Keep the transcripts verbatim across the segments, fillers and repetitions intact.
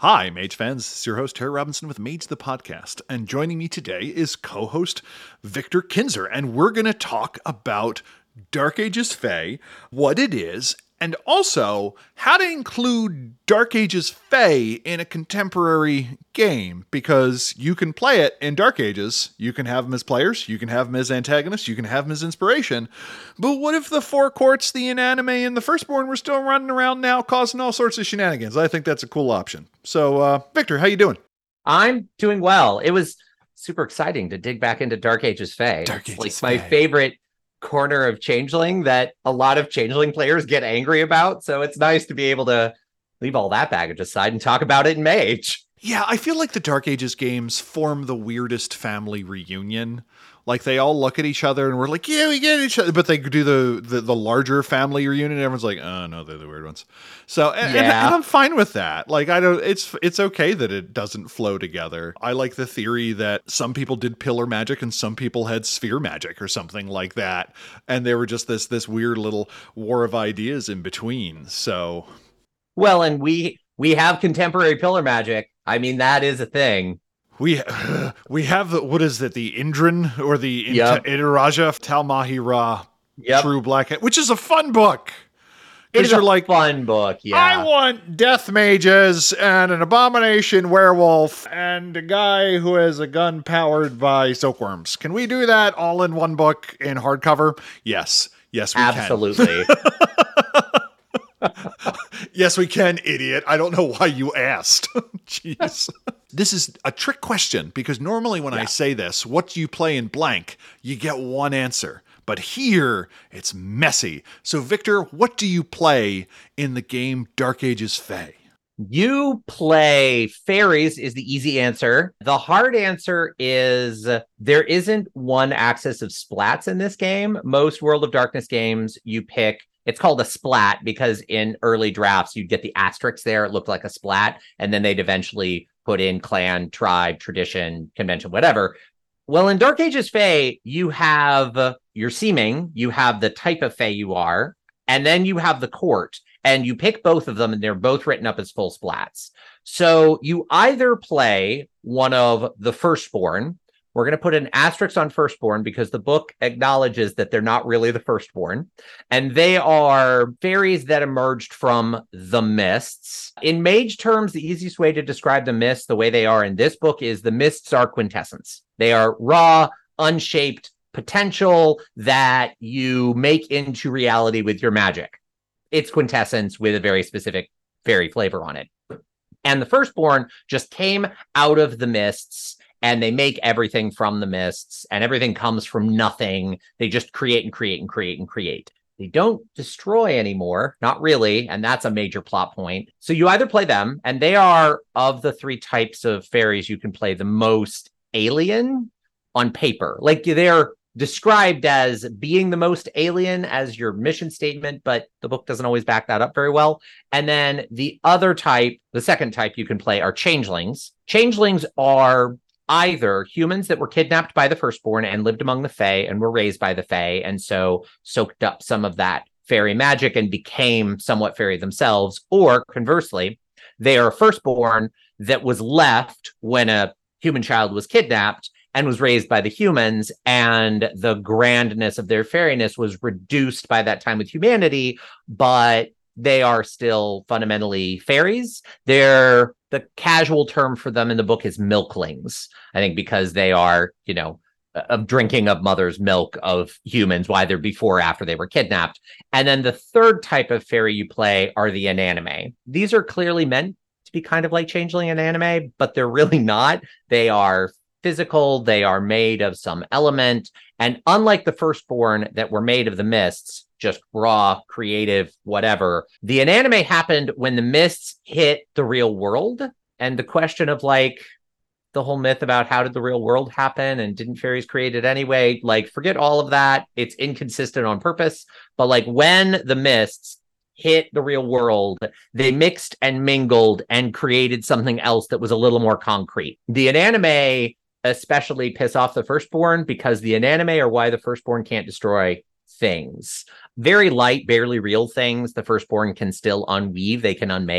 Hi, Mage fans. This is your host, Terry Robinson with Mage the Podcast. And joining me today is co-host Victor Kinzer. And we're going to talk about Dark Ages Fae, what it is, and also how to include Dark Ages Fae in a contemporary game. Because you can play it in Dark Ages. You can have them as players. You can have them as antagonists. You can have them as inspiration. But what if the Four Courts, the Inanimate, and the Firstborn were still running around now causing all sorts of shenanigans? I think that's a cool option. So, uh, Victor, how you doing? I'm doing well. It was super exciting to dig back into Dark Ages Fae. Dark It's Ages like my Fae. favorite corner of Changeling that a lot of Changeling players get angry about. So it's nice to be able to leave all that baggage aside and talk about it in Mage. Yeah, I feel like the Dark Ages games form the weirdest family reunion. Like, they all look at each other and we're like, yeah, we get each other. But they do the, the, the larger family reunion and everyone's like, oh, no, they're the weird ones. So, and, Yeah. and, and I'm fine with that. Like, I don't, it's, it's okay that it doesn't flow together. I like the theory that some people did pillar magic and some people had sphere magic or something like that. And they were just this, this weird little war of ideas in between. So, Well, and we we have contemporary pillar magic. I mean, that is a thing. We we have the, what is it, the Indran or the Yep. Itaraja Talmahira Yep. True Black, which is a fun book. It Because is you're a like, fun book. Yeah. I want death mages and an abomination werewolf and a guy who has a gun powered by silkworms. Can we do that all in one book in hardcover? Yes. Yes, we Absolutely. can. Yes, we can, idiot. I don't know why you asked. Jeez. This is a trick question because normally when Yeah. I say this, what do you play in blank? You get one answer. But here, it's messy. So, Victor, what do you play in the game Dark Ages Fae? You play fairies is the easy answer. The hard answer is there isn't one axis of splats in this game. Most World of Darkness games, you pick, it's called a splat because in early drafts, you'd get the asterisks there. It looked like a splat. And then they'd eventually put in clan, tribe, tradition, convention, whatever. Well, in Dark Ages Fae, you have your seeming, you have the type of Fae you are, and then you have the court. And you pick both of them, and they're both written up as full splats. So you either play one of the Firstborn. We're going to put an asterisk on Firstborn because the book acknowledges that they're not really the Firstborn. And they are fairies that emerged from the mists. In Mage terms, the easiest way to describe the mists, the way they are in this book, is the mists are quintessence. They are raw, unshaped potential that you make into reality with your magic. It's quintessence with a very specific fairy flavor on it. And the Firstborn just came out of the mists and they make everything from the mists and everything comes from nothing. They just create and create and create and create. They don't destroy anymore, not really. And that's a major plot point. So you either play them, and they are, of the three types of fairies you can play, the most alien on paper. Like, they're described as being the most alien as your mission statement, but the book doesn't always back that up very well. And then the other type, the second type you can play are changelings. Changelings are either humans that were kidnapped by the Firstborn and lived among the Fae and were raised by the Fae, and so soaked up some of that fairy magic and became somewhat fairy themselves, or conversely, they are a Firstborn that was left when a human child was kidnapped and was raised by the humans, and the grandness of their fairiness was reduced by that time with humanity, but they are still fundamentally fairies. They're, the casual term for them in the book is milklings, I think, because they are, you know, of drinking of mother's milk of humans, either before or after they were kidnapped. And then the third type of fairy you play are the Inanimate. These are clearly meant to be kind of like Changeling and Inanimate, but they're really not. They are physical, they are made of some element, and unlike the Firstborn that were made of the mists, just raw, creative, whatever, the Inanimate happened when the mists hit the real world. And the question of, like, the whole myth about how did the real world happen and didn't fairies create it anyway, like, forget all of that. It's inconsistent on purpose. But like, when the mists hit the real world, they mixed and mingled and created something else that was a little more concrete. The Inanimate especially piss off the Firstborn because the Inanimate are why the Firstborn can't destroy things. Very light, barely real things the Firstborn can still unweave, they can unmake,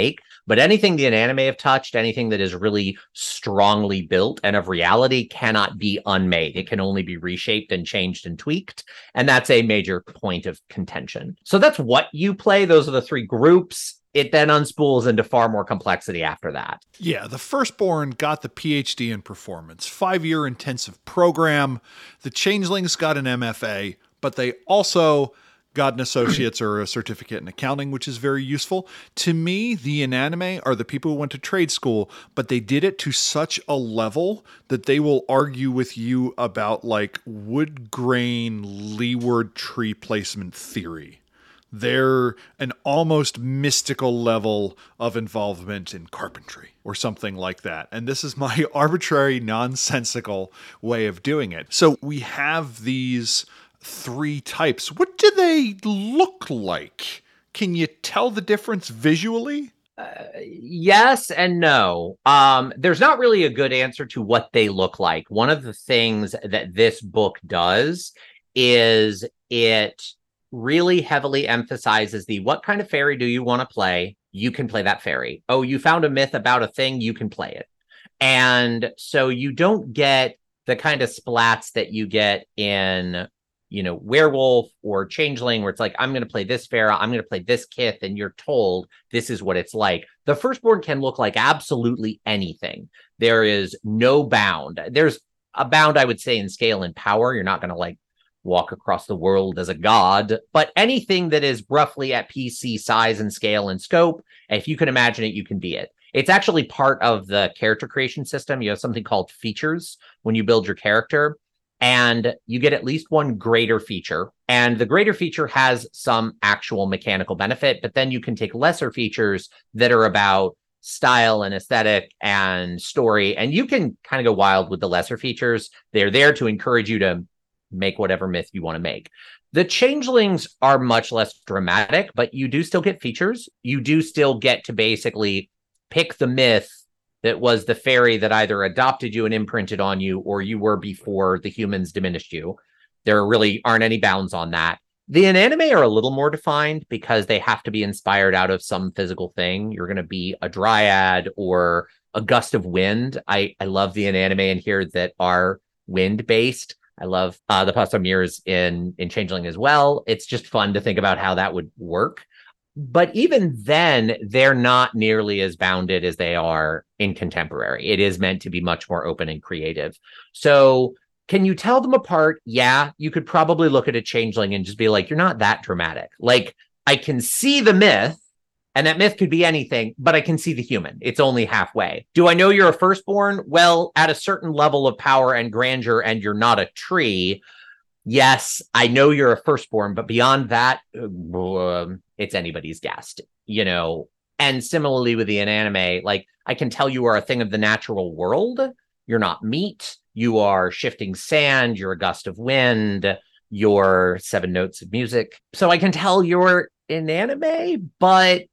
But anything the Inanimate have touched, anything that is really strongly built and of reality, cannot be unmade. It can only be reshaped and changed and tweaked. And that's a major point of contention. So that's what you play. Those are the three groups. It then unspools into far more complexity after that. Yeah, the Firstborn got the P H D in performance, five-year intensive program. The Changelings got an M F A, but they also got an associate's or a certificate in accounting, which is very useful. To me, the Inanimate are the people who went to trade school, but they did it to such a level that they will argue with you about like wood grain leeward tree placement theory. They're an almost mystical level of involvement in carpentry or something like that. And this is my arbitrary, nonsensical way of doing it. So we have these three types. What do they look like? Can you tell the difference visually? Uh, yes and no. Um, there's not really a good answer to what they look like. One of the things that this book does is it really heavily emphasizes the what kind of fairy do you want to play? You can play that fairy. Oh, you found a myth about a thing, you can play it. And so you don't get the kind of splats that you get in, you know, Werewolf or Changeling, where it's like, I'm going to play this Pharaoh, I'm going to play this Kith, and you're told this is what it's like. The Firstborn can look like absolutely anything. There is no bound. There's a bound, I would say, in scale and power. You're not going to like walk across the world as a god, but anything that is roughly at P C size and scale and scope, if you can imagine it, you can be it. It's actually part of the character creation system. You have something called features when you build your character, and you get at least one greater feature. And the greater feature has some actual mechanical benefit, but then you can take lesser features that are about style and aesthetic and story, and you can kind of go wild with the lesser features. They're there to encourage you to make whatever myth you want to make. The Changelings are much less dramatic, but you do still get features. You do still get to basically pick the myth that was the fairy that either adopted you and imprinted on you, or you were before the humans diminished you. There really aren't any bounds on that. The Inanimate are a little more defined because they have to be inspired out of some physical thing. You're going to be a dryad or a gust of wind. I, I love the Inanimate in here that are wind-based. I love uh, the Pasamirs in, in Changeling as well. It's just fun to think about how that would work. But even then, they're not nearly as bounded as they are in Contemporary. It is meant to be much more open and creative. So can you tell them apart? Yeah, you could probably look at a Changeling and just be like, you're not that dramatic. Like, I can see the myth, and that myth could be anything, but I can see the human. It's only halfway. Do I know you're a Firstborn? Well, at a certain level of power and grandeur, and you're not a tree, yes, I know you're a Firstborn, but beyond that, uh, it's anybody's guess, you know? And similarly with the Inanimate, like, I can tell you are a thing of the natural world. You're not meat. You are shifting sand. You're a gust of wind. You're seven notes of music. So I can tell you're Inanimate, but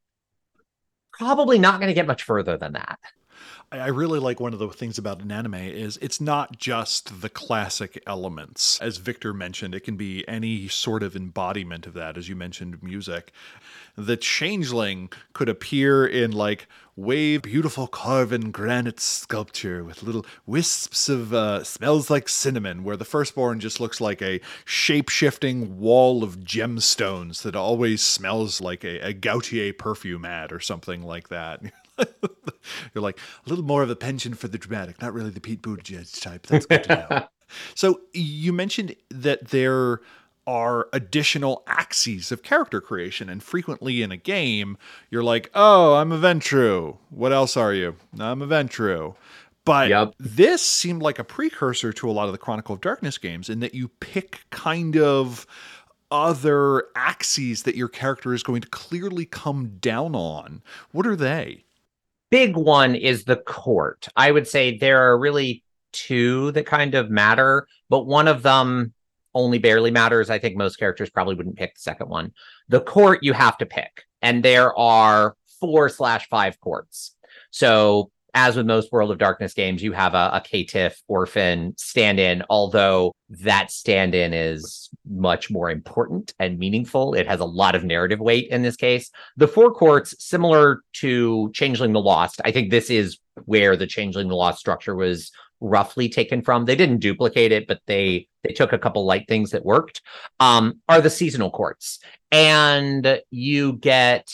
probably not going to get much further than that. I really like one of the things about Inanimate is it's not just the classic elements. As Victor mentioned, it can be any sort of embodiment of that, as you mentioned, music. The Changeling could appear in like wave, beautiful carven granite sculpture with little wisps of uh, smells like cinnamon, where the Firstborn just looks like a shape-shifting wall of gemstones that always smells like a, a Gautier perfume ad or something like that. You're like, a little more of a penchant for the dramatic, not really the Pete Buttigieg type. That's good to know. So you mentioned that there are additional axes of character creation, and frequently in a game, you're like, oh, I'm a Ventrue. What else are you? I'm a Ventrue. But yep. This seemed like a precursor to a lot of the Chronicle of Darkness games in that you pick kind of other axes that your character is going to clearly come down on. What are they? Big one is the court. I would say there are really two that kind of matter, but one of them only barely matters. I think most characters probably wouldn't pick the second one. The court you have to pick, and there are four slash five courts. So as with most World of Darkness games, you have a, a Caitiff orphan stand-in, although that stand-in is much more important and meaningful. It has a lot of narrative weight in this case. The Four Courts, similar to Changeling the Lost, I think this is where the Changeling the Lost structure was roughly taken from. They didn't duplicate it, but they they took a couple light things that worked, um, are the seasonal courts. And you get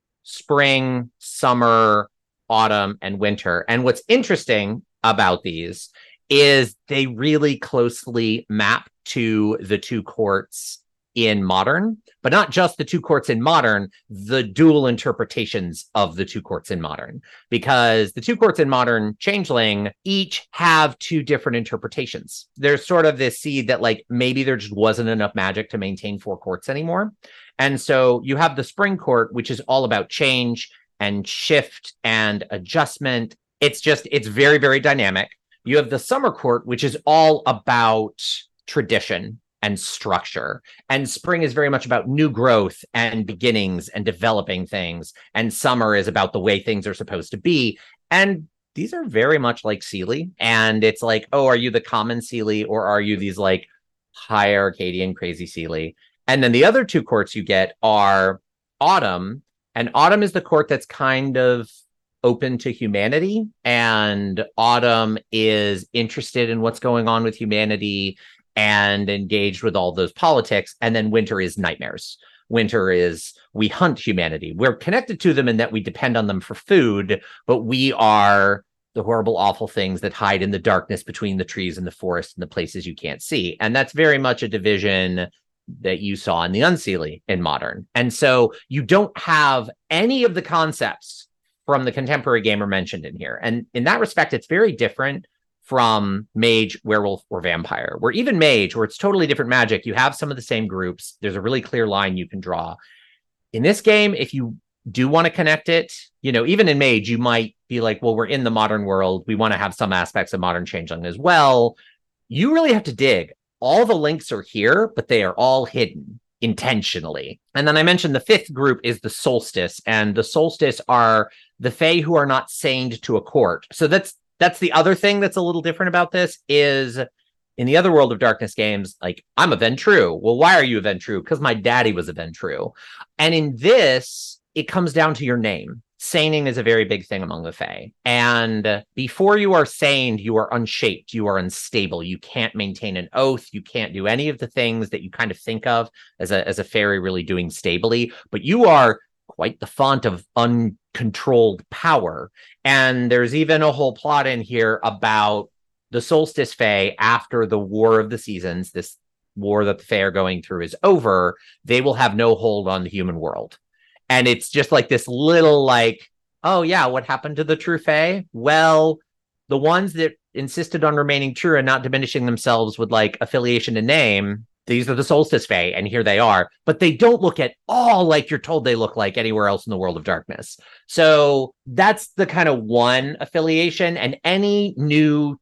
spring, summer, autumn, and winter. And what's interesting about these is they really closely map to the two courts in Modern, but not just the two courts in Modern, the dual interpretations of the two courts in Modern, because the two courts in Modern Changeling each have two different interpretations. There's sort of this seed that like maybe there just wasn't enough magic to maintain four courts anymore. And so you have the Spring Court, which is all about change and shift and adjustment. It's just, it's very, very dynamic. You have the Summer Court, which is all about tradition and structure. And spring is very much about new growth and beginnings and developing things. And summer is about the way things are supposed to be. And these are very much like Seelie. And it's like, oh, are you the common Seelie or are you these like high Arcadian crazy Seelie? And then the other two courts you get are Autumn. And Autumn is the court that's kind of open to humanity. And Autumn is interested in what's going on with humanity and engaged with all those politics. And then winter is nightmares. Winter is we hunt humanity. We're connected to them in that we depend on them for food, but we are the horrible, awful things that hide in the darkness between the trees and the forest and the places you can't see. And that's very much a division that you saw in the Unseelie in Modern. And so you don't have any of the concepts from the contemporary game are mentioned in here. And in that respect, it's very different from Mage, Werewolf, or Vampire, where even Mage, where it's totally different magic, you have some of the same groups. There's a really clear line you can draw. In this game, if you do want to connect it, you know, even in Mage, you might be like, well, we're in the modern world. We want to have some aspects of Modern Changeling as well. You really have to dig. All the links are here, but they are all hidden intentionally. And then I mentioned the fifth group is the Solstice, and the Solstice are the Fae who are not sained to a court. So that's That's the other thing that's a little different about this is in the other World of Darkness games, like I'm a Ventrue. Well, why are you a Ventrue? Because my daddy was a Ventrue. And in this, it comes down to your name. Saning is a very big thing among the Fae. And before you are saned, you are unshaped. You are unstable. You can't maintain an oath. You can't do any of the things that you kind of think of as a, as a fairy really doing stably. But you are quite the font of uncontrolled power. And there's even a whole plot in here about the Solstice Fae after the War of the Seasons, this war that the Fae are going through is over, they will have no hold on the human world. And it's just like this little like, oh yeah, what happened to the true Fae? Well, the ones that insisted on remaining true and not diminishing themselves with like affiliation to name, these are the Solstice Fae, and here they are. But they don't look at all like you're told they look like anywhere else in the World of Darkness. So that's the kind of one affiliation, and any new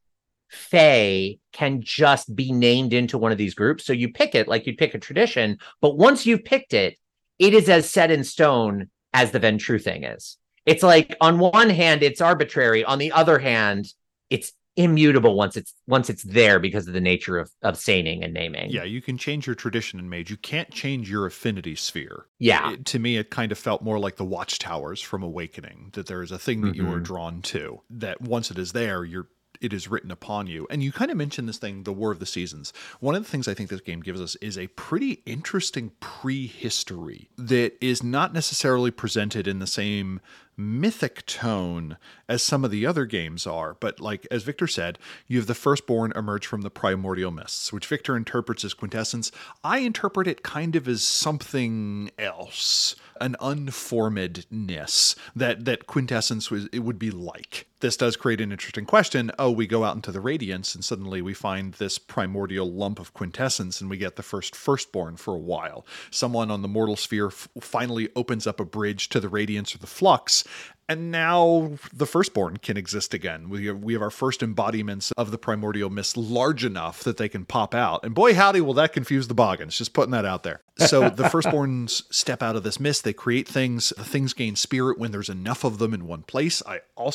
Fae can just be named into one of these groups. So you pick it like you'd pick a tradition, but once you've picked it, it is as set in stone as the Ventrue thing is. It's like, on one hand, it's arbitrary. On the other hand, it's immutable once it's once it's there because of the nature of of saning and naming. Yeah, you can change your tradition in Mage. You can't change your affinity sphere. Yeah. It, to me, it kind of felt more like the Watchtowers from Awakening, that there is a thing that mm-hmm. you are drawn to, that once it is there, you're it is written upon you. And you kind of mentioned this thing, the War of the Seasons. One of the things I think this game gives us is a pretty interesting prehistory that is not necessarily presented in the same mythic tone as some of the other games are. But like, as Victor said, you have the Firstborn emerge from the primordial mists, which Victor interprets as quintessence. I interpret it kind of as something else, an unformedness that, that quintessence was, it would be like. This does create an interesting question. Oh, we go out into the Radiance and suddenly we find this primordial lump of quintessence and we get the first Firstborn for a while. Someone on the mortal sphere f- finally opens up a bridge to the Radiance or the Flux, and now the Firstborn can exist again. We have, we have our first embodiments of the primordial mist large enough that they can pop out. And boy, howdy, will that confuse the Boggans. Just putting that out there. So the Firstborns step out of this mist. They create things. The things gain spirit when there's enough of them in one place. I also like the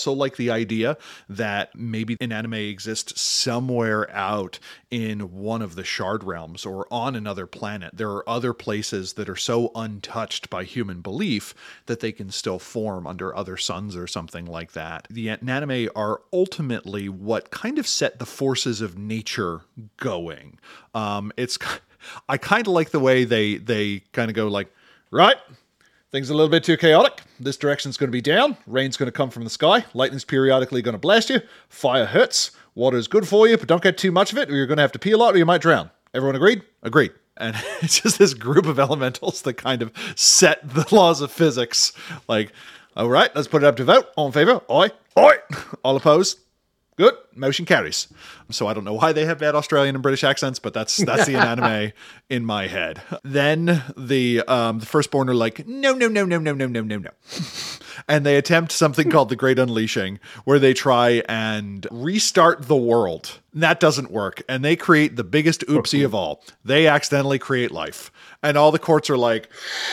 the idea that maybe an anime exists somewhere out in one of the Shard realms or on another planet. There are other places that are so untouched by human belief that they can still form under other suns or something like that. The anime are ultimately what kind of set the forces of nature going. Um, it's I kind of like the way they they kind of go like, right, things are a little bit too chaotic. This direction's going to be down. Rain's going to come from the sky. Lightning's periodically going to blast you. Fire hurts. Water's good for you, but don't get too much of it or you're going to have to pee a lot or you might drown. Everyone agreed? Agreed. And it's just this group of elementals that kind of set the laws of physics. Like, all right, let's put it up to vote. All in favor? Aye. Aye. All opposed? Good. Motion carries. So I don't know why they have bad Australian and British accents, but that's that's the anime in my head. Then the um, the firstborn are like, no, no, no, no, no, no, no, no, no. And they attempt something called the Great Unleashing, where they try and restart the world. And that doesn't work. And they create the biggest oopsie of all. They accidentally create life. And all the courts are like,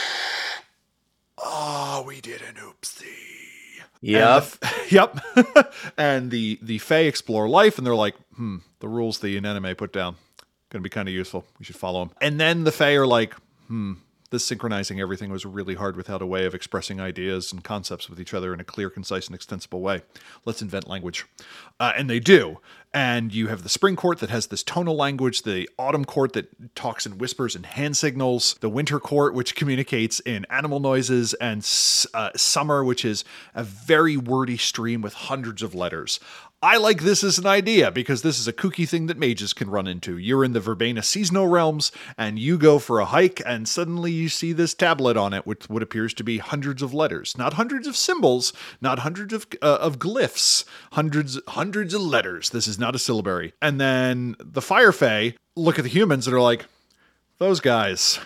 oh, we did an oopsie. Yep. And the, yep. And the, the Fae explore life, and they're like, hmm, the rules the anime put down. Going to be kind of useful. We should follow them. And then the Fae are like, hmm, this synchronizing everything was really hard without a way of expressing ideas and concepts with each other in a clear, concise, and extensible way. Let's invent language. Uh, and they do. And you have the spring court that has this tonal language, the autumn court that talks in whispers and hand signals, the winter court, which communicates in animal noises, and uh, summer, which is a very wordy stream with hundreds of letters. I like this as an idea because this is a kooky thing that mages can run into. You're in the Verbena seasonal realms and you go for a hike and suddenly you see this tablet on it with what appears to be hundreds of letters. Not hundreds of symbols, not hundreds of uh, of glyphs, hundreds hundreds of letters. This is not a syllabary. And then the Fire Fae look at the humans and are like, those guys,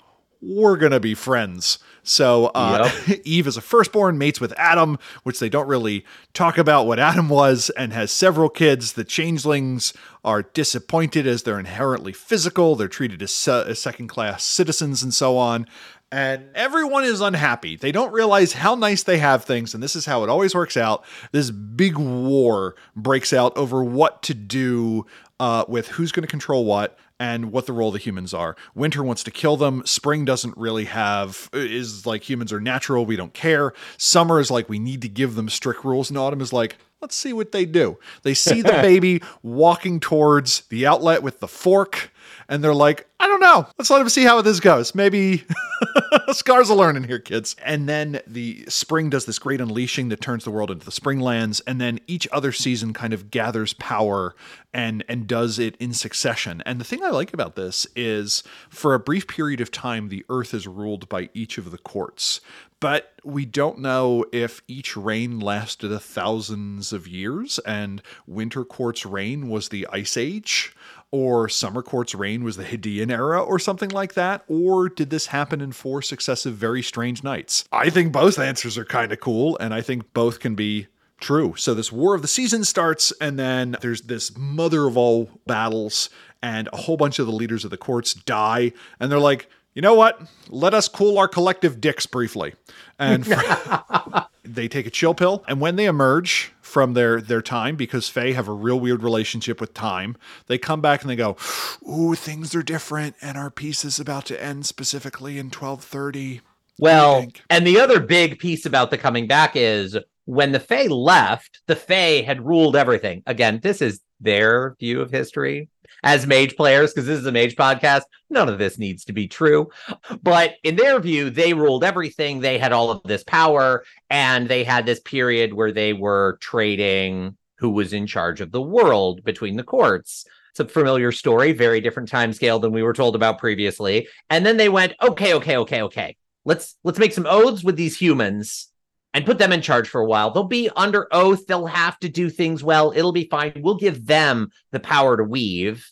we're going to be friends. So uh, yep. Eve is a firstborn, mates with Adam, which they don't really talk about what Adam was, and has several kids. The changelings are disappointed as they're inherently physical. They're treated as, se- as second-class citizens and so on. And everyone is unhappy. They don't realize how nice they have things, and this is how it always works out. This big war breaks out over what to do uh, with who's going to control what and what the role of the humans are. Winter wants to kill them. Spring doesn't really have, is like humans are natural, we don't care. Summer is like we need to give them strict rules, and autumn is like, let's see what they do. They see the baby walking towards the outlet with the fork, and they're like, I don't know. Let's let them see how this goes. Maybe scars are learning here, kids. And then the spring does this great unleashing that turns the world into the Springlands. And then each other season kind of gathers power and, and does it in succession. And the thing I like about this is for a brief period of time, the earth is ruled by each of the courts. But we don't know if each reign lasted a thousands of years and Winter Court's reign was the Ice Age, or Summer Court's reign was the Hadean era or something like that, or did this happen in four successive very strange nights? I think both answers are kind of cool, and I think both can be true. So this War of the Seasons starts, and then there's this mother of all battles, and a whole bunch of the leaders of the courts die, and they're like, you know what? Let us cool our collective dicks briefly. And for, they take a chill pill. And when they emerge from their, their time, because Fae have a real weird relationship with time, they come back and they go, ooh, things are different. And our piece is about to end specifically in twelve thirty. Well, and the other big piece about the coming back is when the Fae left, the Fae had ruled everything. Again, this is their view of history as mage players, because this is a mage podcast. None of this needs to be true. But in their view, they ruled everything. They had all of this power, and they had this period where they were trading who was in charge of the world between the courts. It's a familiar story, very different time scale than we were told about previously. And then they went, okay, okay, okay, okay. Let's let's make some oaths with these humans and put them in charge for a while. They'll be under oath. They'll have to do things well. It'll be fine. We'll give them the power to weave.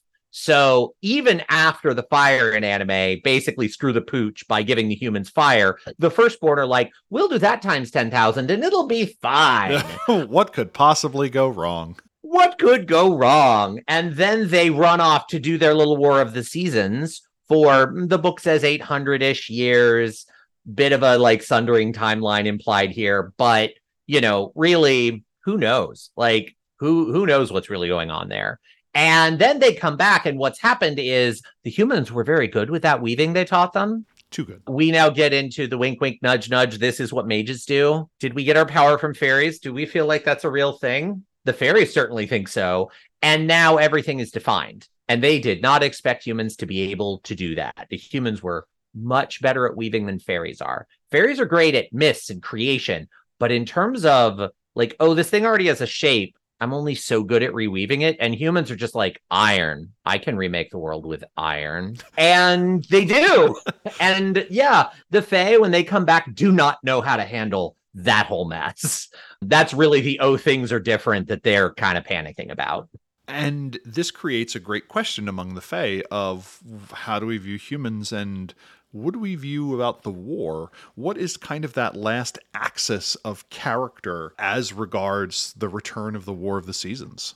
So even after the fire in anime basically screw the pooch by giving the humans fire, the firstborn are like, we'll do that times ten thousand and it'll be fine. What could possibly go wrong? What could go wrong? And then they run off to do their little War of the Seasons for, the book says eight hundred-ish years. Bit of a like sundering timeline implied here, but you know, really who knows? Like, who who knows what's really going on there? And then they come back, and what's happened is the humans were very good with that weaving they taught them. Too good. We now get into the wink, wink, nudge, nudge. This is what mages do. Did we get our power from fairies? Do we feel like that's a real thing? The fairies certainly think so. And now everything is defined. And they did not expect humans to be able to do that. The humans were much better at weaving than fairies are. Fairies are great at myths and creation. But in terms of like, oh, this thing already has a shape, I'm only so good at reweaving it. And humans are just like, iron. I can remake the world with iron. And they do. And yeah, the Fae, when they come back, do not know how to handle that whole mess. That's really the oh, things are different that they're kind of panicking about. And this creates a great question among the Fae of how do we view humans and what do we view about the war? What is kind of that last axis of character as regards the return of the War of the Seasons?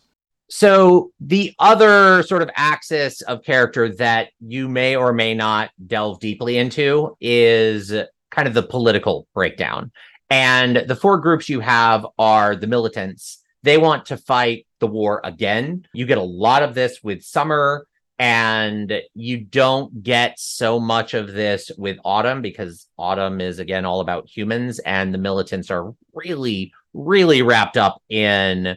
So the other sort of axis of character that you may or may not delve deeply into is kind of the political breakdown. And the four groups you have are the militants. They want to fight the war again. You get a lot of this with Summer, and you don't get so much of this with Autumn because Autumn is, again, all about humans, and the militants are really, really wrapped up in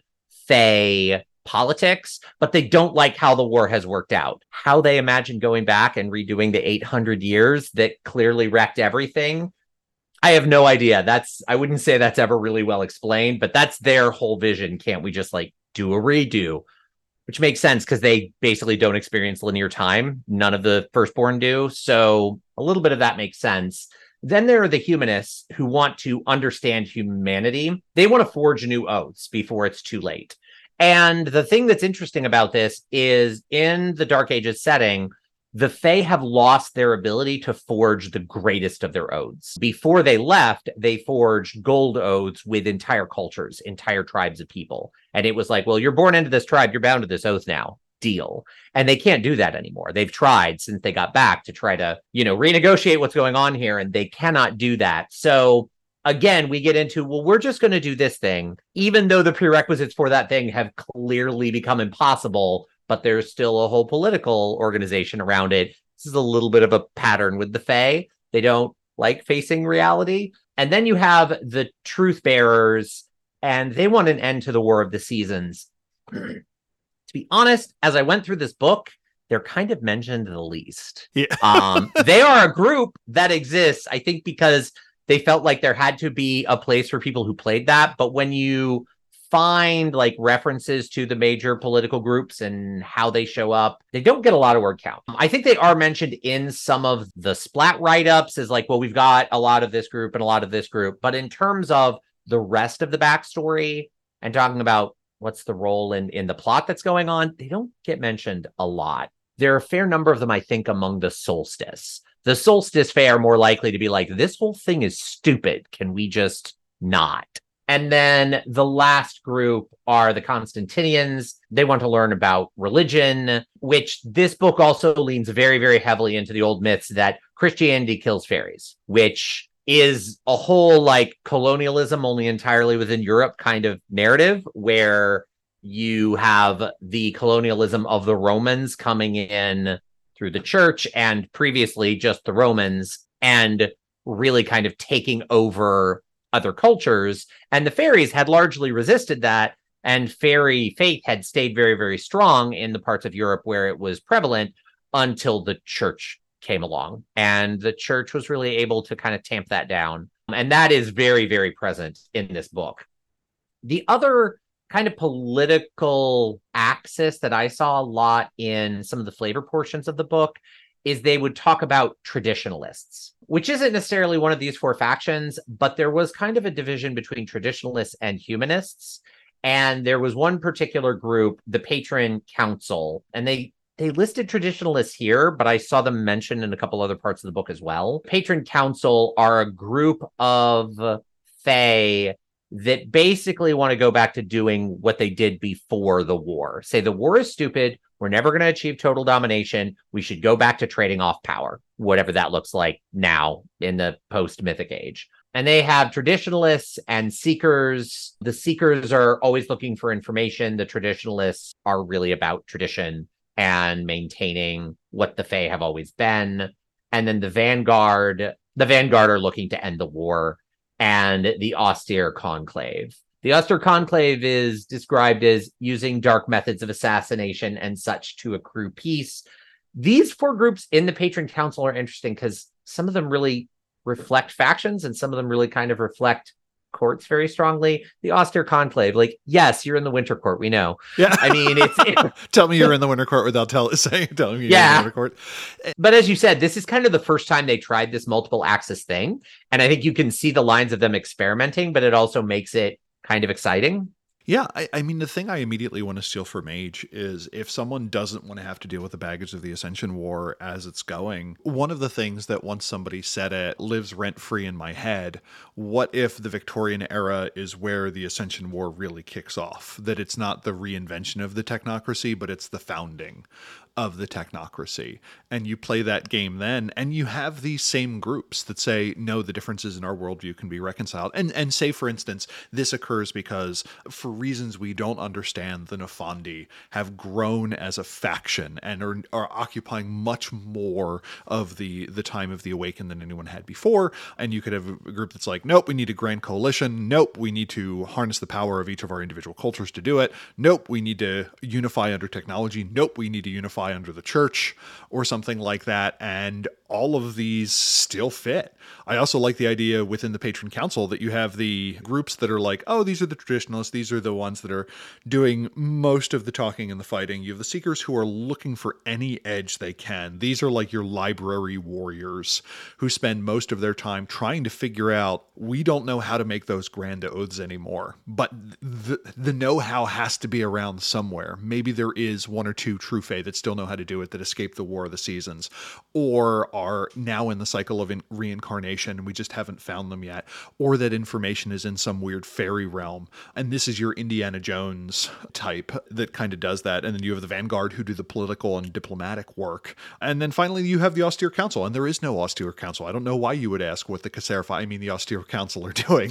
Fae politics, but they don't like how the war has worked out. How they imagine going back and redoing the eight hundred years that clearly wrecked everything, I have no idea. That's, I wouldn't say that's ever really well explained, but that's their whole vision. Can't we just like do a redo? Which makes sense because they basically don't experience linear time. None of the Firstborn do. So a little bit of that makes sense. Then there are the humanists who want to understand humanity. They want to forge new oaths before it's too late. And the thing that's interesting about this is in the Dark Ages setting, the Fae have lost their ability to forge the greatest of their oaths. Before they left, they forged gold oaths with entire cultures, entire tribes of people. And it was like, well, you're born into this tribe, you're bound to this oath now. Deal. And they can't do that anymore. They've tried since they got back to try to, you know, renegotiate what's going on here, and they cannot do that. So again, we get into, well, we're just going to do this thing, even though the prerequisites for that thing have clearly become impossible, but there's still a whole political organization around it. This is a little bit of a pattern with the Fae. They don't like facing reality. And then you have the truth bearers, and they want an end to the War of the Seasons. To be honest, as I went through this book, they're kind of mentioned the least. Yeah. um, they are a group that exists, I think, because they felt like there had to be a place for people who played that. But when you find like references to the major political groups and how they show up, they don't get a lot of word count. I think they are mentioned in some of the Splat write-ups as like, well, we've got a lot of this group and a lot of this group. But in terms of the rest of the backstory and talking about what's the role in, in the plot that's going on, they don't get mentioned a lot. There are a fair number of them, I think, among the Solstice. The Solstice Fae are more likely to be like, this whole thing is stupid. Can we just not? And then the last group are the Constantinians. They want to learn about religion, which this book also leans very, very heavily into the old myths that Christianity kills fairies, which is a whole like colonialism only entirely within Europe kind of narrative where you have the colonialism of the Romans coming in through the church and previously just the Romans and really kind of taking over other cultures. And the fairies had largely resisted that. And fairy faith had stayed very, very strong in the parts of Europe where it was prevalent until the church came along. And the church was really able to kind of tamp that down. And that is very, very present in this book. The other kind of political axis that I saw a lot in some of the flavor portions of the book is they would talk about traditionalists, which isn't necessarily one of these four factions, but there was kind of a division between traditionalists and humanists. And there was one particular group, the Patron Council, and they they listed traditionalists here, but I saw them mentioned in a couple other parts of the book as well. Patron Council are a group of Fae that basically want to go back to doing what they did before the war. Say the war is stupid. We're never going to achieve total domination. We should go back to trading off power, whatever that looks like now in the post-mythic age. And they have traditionalists and seekers. The seekers are always looking for information. The traditionalists are really about tradition and maintaining what the Fae have always been. And then the Vanguard, the Vanguard are looking to end the war, and the austere conclave. The austere conclave is described as using dark methods of assassination and such to accrue peace. These four groups in the Patron Council are interesting because some of them really reflect factions and some of them really kind of reflect courts very strongly. The austere conclave, like, yes, you're in the Winter Court, we know. Yeah. I mean, it's it, tell me you're in the Winter Court without tell, saying telling me you're yeah. in the Winter Court. But as you said, this is kind of the first time they tried this multiple axis thing. And I think you can see the lines of them experimenting, but it also makes it kind of exciting. Yeah, I, I mean, the thing I immediately want to steal for Mage is if someone doesn't want to have to deal with the baggage of the Ascension War as it's going, one of the things that once somebody said it lives rent-free in my head, what if the Victorian era is where the Ascension War really kicks off? That it's not the reinvention of the technocracy, but it's the founding of the technocracy. And you play that game then, and you have these same groups that say, no, the differences in our worldview can be reconciled. And and say, for instance, this occurs because for reasons we don't understand, the Nefandi have grown as a faction and are, are occupying much more of the, the time of the Awakened than anyone had before. And you could have a group that's like, nope, we need a grand coalition. Nope, we need to harness the power of each of our individual cultures to do it. Nope, we need to unify under technology. Nope, we need to unify under the church or something like that. And all of these still fit. I also like the idea within the Patron Council that you have the groups that are like, oh, these are the traditionalists. These are the ones that are doing most of the talking and the fighting. You have the seekers who are looking for any edge they can. These are like your library warriors who spend most of their time trying to figure out, we don't know how to make those grand oaths anymore, but the, the know-how has to be around somewhere. Maybe there is one or two true Fae that still know how to do it, that escaped the War of the Seasons, or are now in the cycle of in- reincarnation and we just haven't found them yet, or that information is in some weird fairy realm. And this is your Indiana Jones type that kind of does that. And then you have the Vanguard who do the political and diplomatic work. And then finally you have the Austere Council, and there is no Austere Council. I don't know why you would ask what the Caseraphi, I mean the Austere Council, are doing.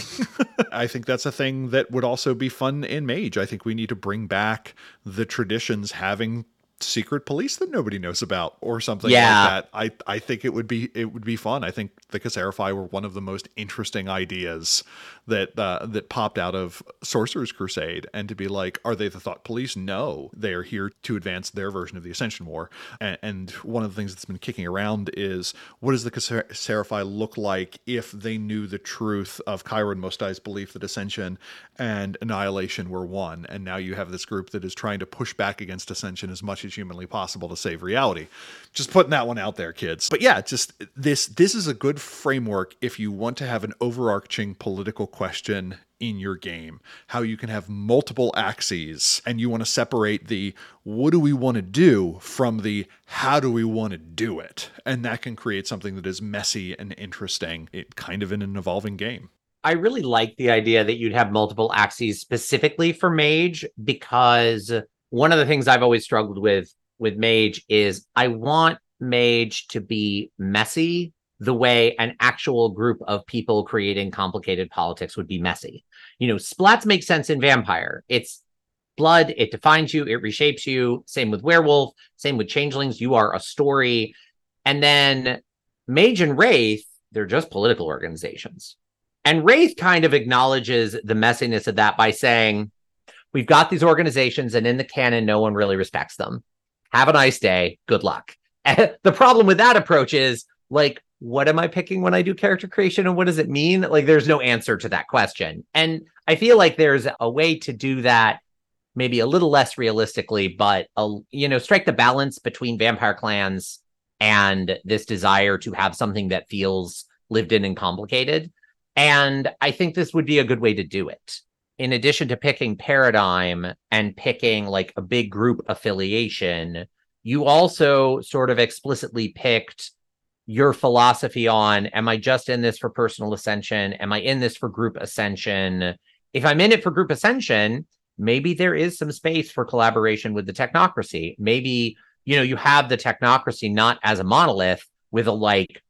I think that's a thing that would also be fun in Mage. I think we need to bring back the traditions having secret police that nobody knows about or something yeah. like that. I, I think it would be it would be fun. I think the Caseraphi were one of the most interesting ideas that uh, that popped out of Sorcerer's Crusade. And to be like, are they the thought police? No, they are here to advance their version of the Ascension War. And, and one of the things that's been kicking around is, what does the Caseraphi look like if they knew the truth of Chiron Mostai's belief that Ascension and Annihilation were one? And now you have this group that is trying to push back against Ascension as much as humanly possible to save reality. Just putting that one out there, kids. But yeah, just this this is a good framework if you want to have an overarching political question in your game, how you can have multiple axes and you want to separate the what do we want to do from the how do we want to do it. And that can create something that is messy and interesting, it kind of in an evolving game. I really like the idea that you'd have multiple axes specifically for Mage, because one of the things I've always struggled with with Mage is I want Mage to be messy the way an actual group of people creating complicated politics would be messy. You know, splats make sense in Vampire. It's blood, it defines you, it reshapes you. Same with Werewolf, same with Changelings. You are a story. And then Mage and Wraith, they're just political organizations. And Wraith kind of acknowledges the messiness of that by saying, we've got these organizations and in the canon, no one really respects them. Have a nice day. Good luck. And the problem with that approach is, like, what am I picking when I do character creation and what does it mean? Like, there's no answer to that question. And I feel like there's a way to do that maybe a little less realistically, but, uh, you know, strike the balance between vampire clans and this desire to have something that feels lived in and complicated. And I think this would be a good way to do it. In addition to picking paradigm and picking like a big group affiliation, you also sort of explicitly picked your philosophy on, am I just in this for personal ascension? Am I in this for group ascension? If I'm in it for group ascension, maybe there is some space for collaboration with the technocracy. Maybe, you know, you have the technocracy not as a monolith with a like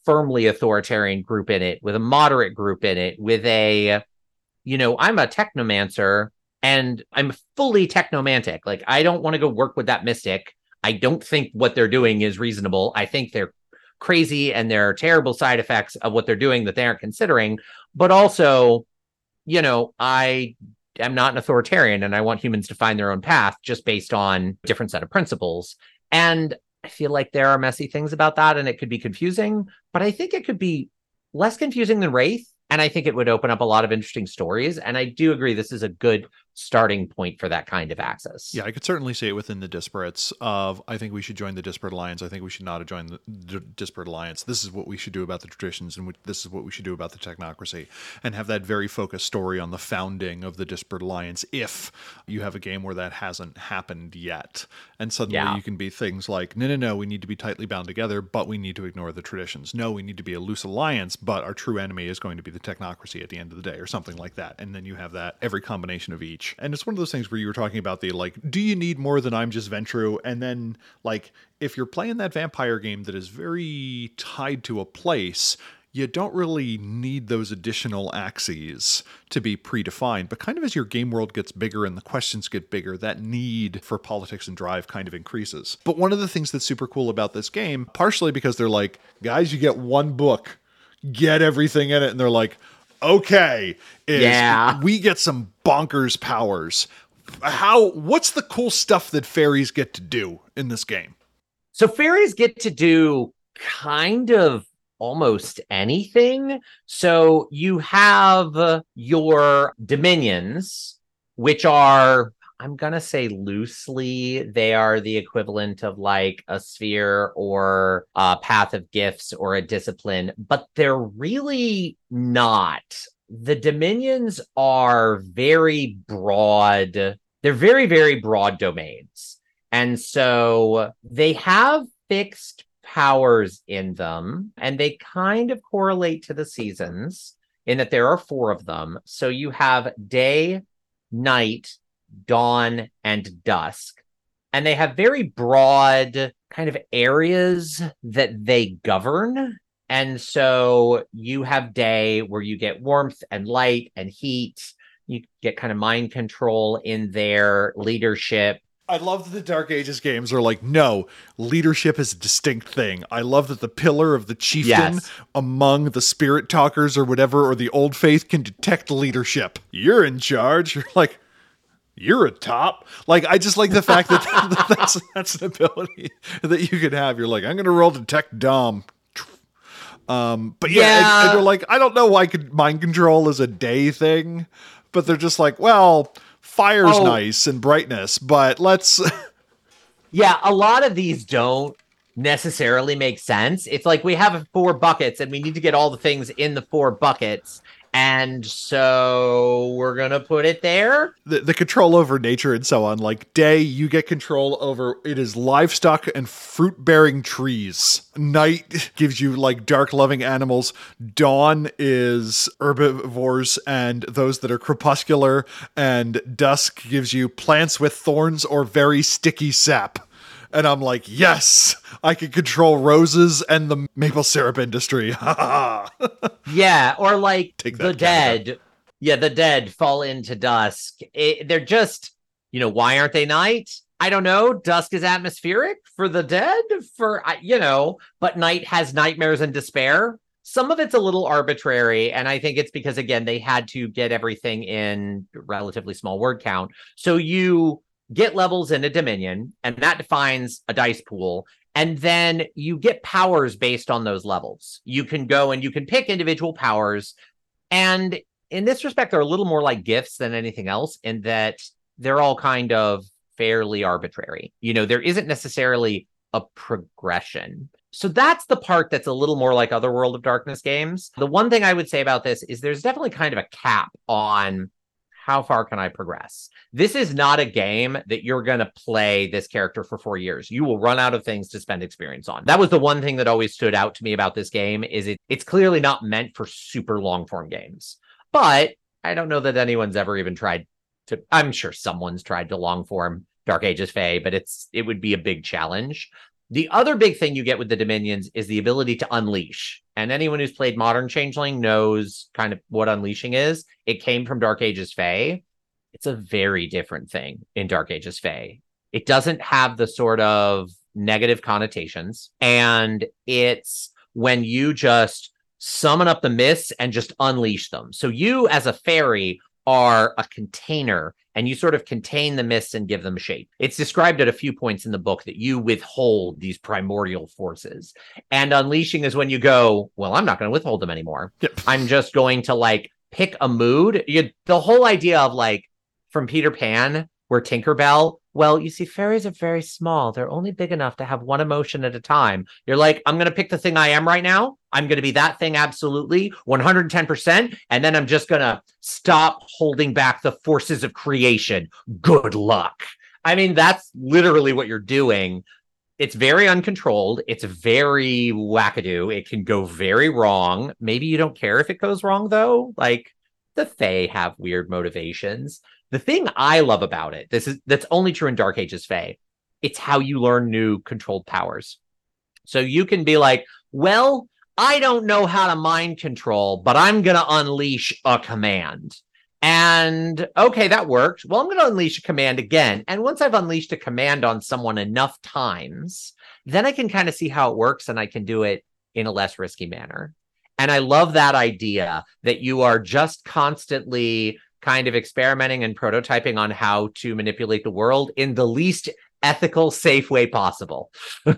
firmly authoritarian group in it, with a moderate group in it, with a, you know, I'm a technomancer and I'm fully technomantic. Like, I don't want to go work with that mystic. I don't think what they're doing is reasonable. I think they're crazy and there are terrible side effects of what they're doing that they aren't considering. But also, you know, I am not an authoritarian and I want humans to find their own path just based on a different set of principles. And I feel like there are messy things about that and it could be confusing, but I think it could be less confusing than Wraith. And I think it would open up a lot of interesting stories. And I do agree this is a good starting point for that kind of access. Yeah, I could certainly say it within the Disparates of, I think we should join the Disparate Alliance. I think we should not join the D- Disparate Alliance. This is what we should do about the traditions, and this is what we should do about the technocracy. And have that very focused story on the founding of the Disparate Alliance if you have a game where that hasn't happened yet. And suddenly Yeah. you can be things like, no, no, no, we need to be tightly bound together, but we need to ignore the traditions. No, we need to be a loose alliance, but our true enemy is going to be the technocracy at the end of the day, or something like that. And then you have that, every combination of each. And it's one of those things where you were talking about the, like, do you need more than I'm just Ventrue? And then, like, if you're playing that vampire game that is very tied to a place, you don't really need those additional axes to be predefined. But kind of as your game world gets bigger and the questions get bigger, that need for politics and drive kind of increases. But one of the things that's super cool about this game, partially because they're like, guys, you get one book, get everything in it. And they're like, okay, is Yeah. we get some bonkers powers. How, what's the cool stuff that fairies get to do in this game? So fairies get to do kind of almost anything. So you have your dominions, which are, I'm going to say loosely, they are the equivalent of like a sphere or a path of gifts or a discipline, but they're really not. The dominions are very broad. They're very, very broad domains. And so they have fixed powers in them, and they kind of correlate to the seasons in that there are four of them. So you have day, night, dawn, and dusk. And they have very broad kind of areas that they govern. And so you have day where you get warmth and light and heat. You get kind of mind control in their leadership. I love that the Dark Ages games are like, no, leadership is a distinct thing. I love that the pillar of the chieftain Yes. among the spirit talkers or whatever, or the old faith, can detect leadership. You're in charge. You're like, you're a top. Like, I just like the fact that, that that's, that's an ability that you could have. You're like, I'm going to roll detect Dom. Um, but yeah, Yeah. And, and you're like, I don't know why could mind control is a day thing, but they're just like, well, fire's Oh. nice and brightness, but let's. Yeah, a lot of these don't necessarily make sense. It's like we have four buckets and we need to get all the things in the four buckets. And so we're going to put it there. The, the control over nature and so on. Like day, you get control over, it is livestock and fruit-bearing trees. Night gives you like dark-loving animals. Dawn is herbivores and those that are crepuscular. And dusk gives you plants with thorns or very sticky sap. And I'm like, yes, I can control roses and the maple syrup industry. Ha ha ha. Yeah, or like Take that, the Canada. dead. Yeah, the dead fall into dusk. It, they're just, you know, why aren't they night? I don't know. Dusk is atmospheric for the dead, for, I- you know, but night has nightmares and despair. Some of it's a little arbitrary. And I think it's because, again, they had to get everything in relatively small word count. So you get levels in a dominion, and that defines a dice pool. And then you get powers based on those levels. You can go and you can pick individual powers. And in this respect, they're a little more like gifts than anything else, in that they're all kind of fairly arbitrary. You know, there isn't necessarily a progression. So that's the part that's a little more like other World of Darkness games. The one thing I would say about this is there's definitely kind of a cap on how far can I progress. This is not a game that you're going to play this character for four years. You will run out of things to spend experience on. That was the one thing that always stood out to me about this game, is it it's clearly not meant for super long form games. But I don't know that anyone's ever even tried to, I'm sure someone's tried to long form Dark Ages Fae, but it's it would be a big challenge. The other big thing you get with the Dominions is the ability to unleash. And anyone who's played Modern Changeling knows kind of what unleashing is. It came from Dark Ages Fae. It's a very different thing in Dark Ages Fae. It doesn't have the sort of negative connotations. And it's when you just summon up the mists and just unleash them. So you as a fairy are a container, and you sort of contain the mists and give them shape. It's described at a few points in the book that you withhold these primordial forces. And unleashing is when you go, well, I'm not going to withhold them anymore. Yep. I'm just going to like pick a mood. You, the whole idea of like from Peter Pan, where Tinkerbell, well, you see, fairies are very small. They're only big enough to have one emotion at a time. You're like, I'm going to pick the thing I am right now. I'm going to be that thing absolutely, one hundred ten percent. And then I'm just going to stop holding back the forces of creation. Good luck. I mean, that's literally what you're doing. It's very uncontrolled. It's very wackadoo. It can go very wrong. Maybe you don't care if it goes wrong, though. Like, the Fae have weird motivations. The thing I love about it, this is that's only true in Dark Ages Fae, it's how you learn new controlled powers. So you can be like, well, I don't know how to mind control, but I'm going to unleash a command. And okay, that worked. Well, I'm going to unleash a command again. And once I've unleashed a command on someone enough times, then I can kind of see how it works and I can do it in a less risky manner. And I love that idea that you are just constantly kind of experimenting and prototyping on how to manipulate the world in the least ethical, safe way possible.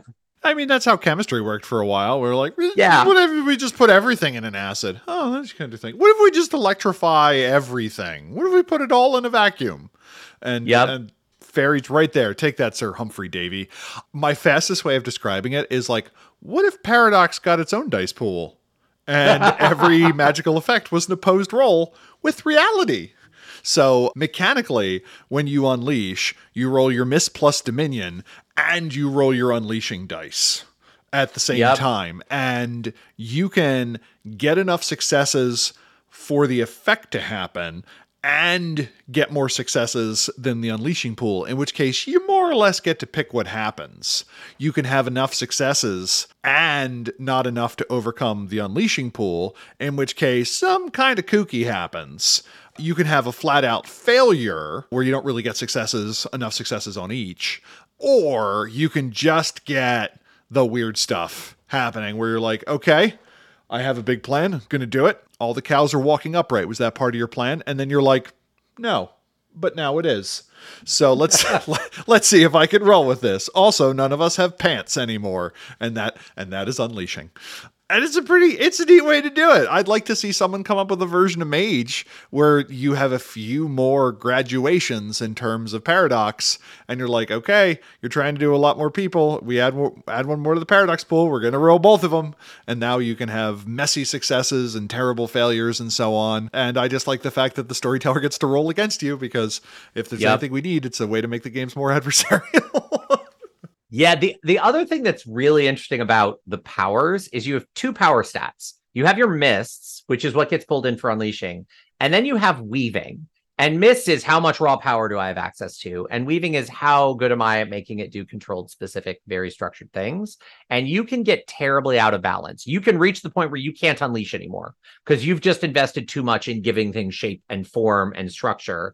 I mean, that's how chemistry worked for a while. We were like, yeah, what if we just put everything in an acid? Oh, that's kind of thing. What if we just electrify everything? What if we put it all in a vacuum? And, yep. and fairies right there. Take that, Sir Humphrey Davy. My fastest way of describing it is like, what if Paradox got its own dice pool? And every magical effect was an opposed roll with reality. So mechanically, when you unleash, you roll your miss plus dominion and you roll your unleashing dice at the same yep. time. And you can get enough successes for the effect to happen and get more successes than the unleashing pool, in which case you more or less get to pick what happens. You can have enough successes and not enough to overcome the unleashing pool, in which case some kind of kooky happens. You can have a flat out failure where you don't really get successes, enough successes on each, or you can just get the weird stuff happening where you're like, okay, I have a big plan. I'm going to do it. All the cows are walking upright. Was that part of your plan? And then you're like, no, but now it is. So let's let's see if I can roll with this. Also, none of us have pants anymore, and that and that is unleashing. And it's a pretty, it's a neat way to do it. I'd like to see someone come up with a version of Mage where you have a few more graduations in terms of Paradox. And you're like, okay, you're trying to do a lot more people. We add, add one more to the Paradox pool. We're going to roll both of them. And now you can have messy successes and terrible failures and so on. And I just like the fact that the storyteller gets to roll against you, because if there's yep. anything we need, it's a way to make the games more adversarial. Yeah, the, the other thing that's really interesting about the powers is you have two power stats. You have your mists, which is what gets pulled in for unleashing, and then you have weaving. And mist is how much raw power do I have access to, and weaving is how good am I at making it do controlled, specific, very structured things. And you can get terribly out of balance. You can reach the point where you can't unleash anymore because you've just invested too much in giving things shape and form and structure.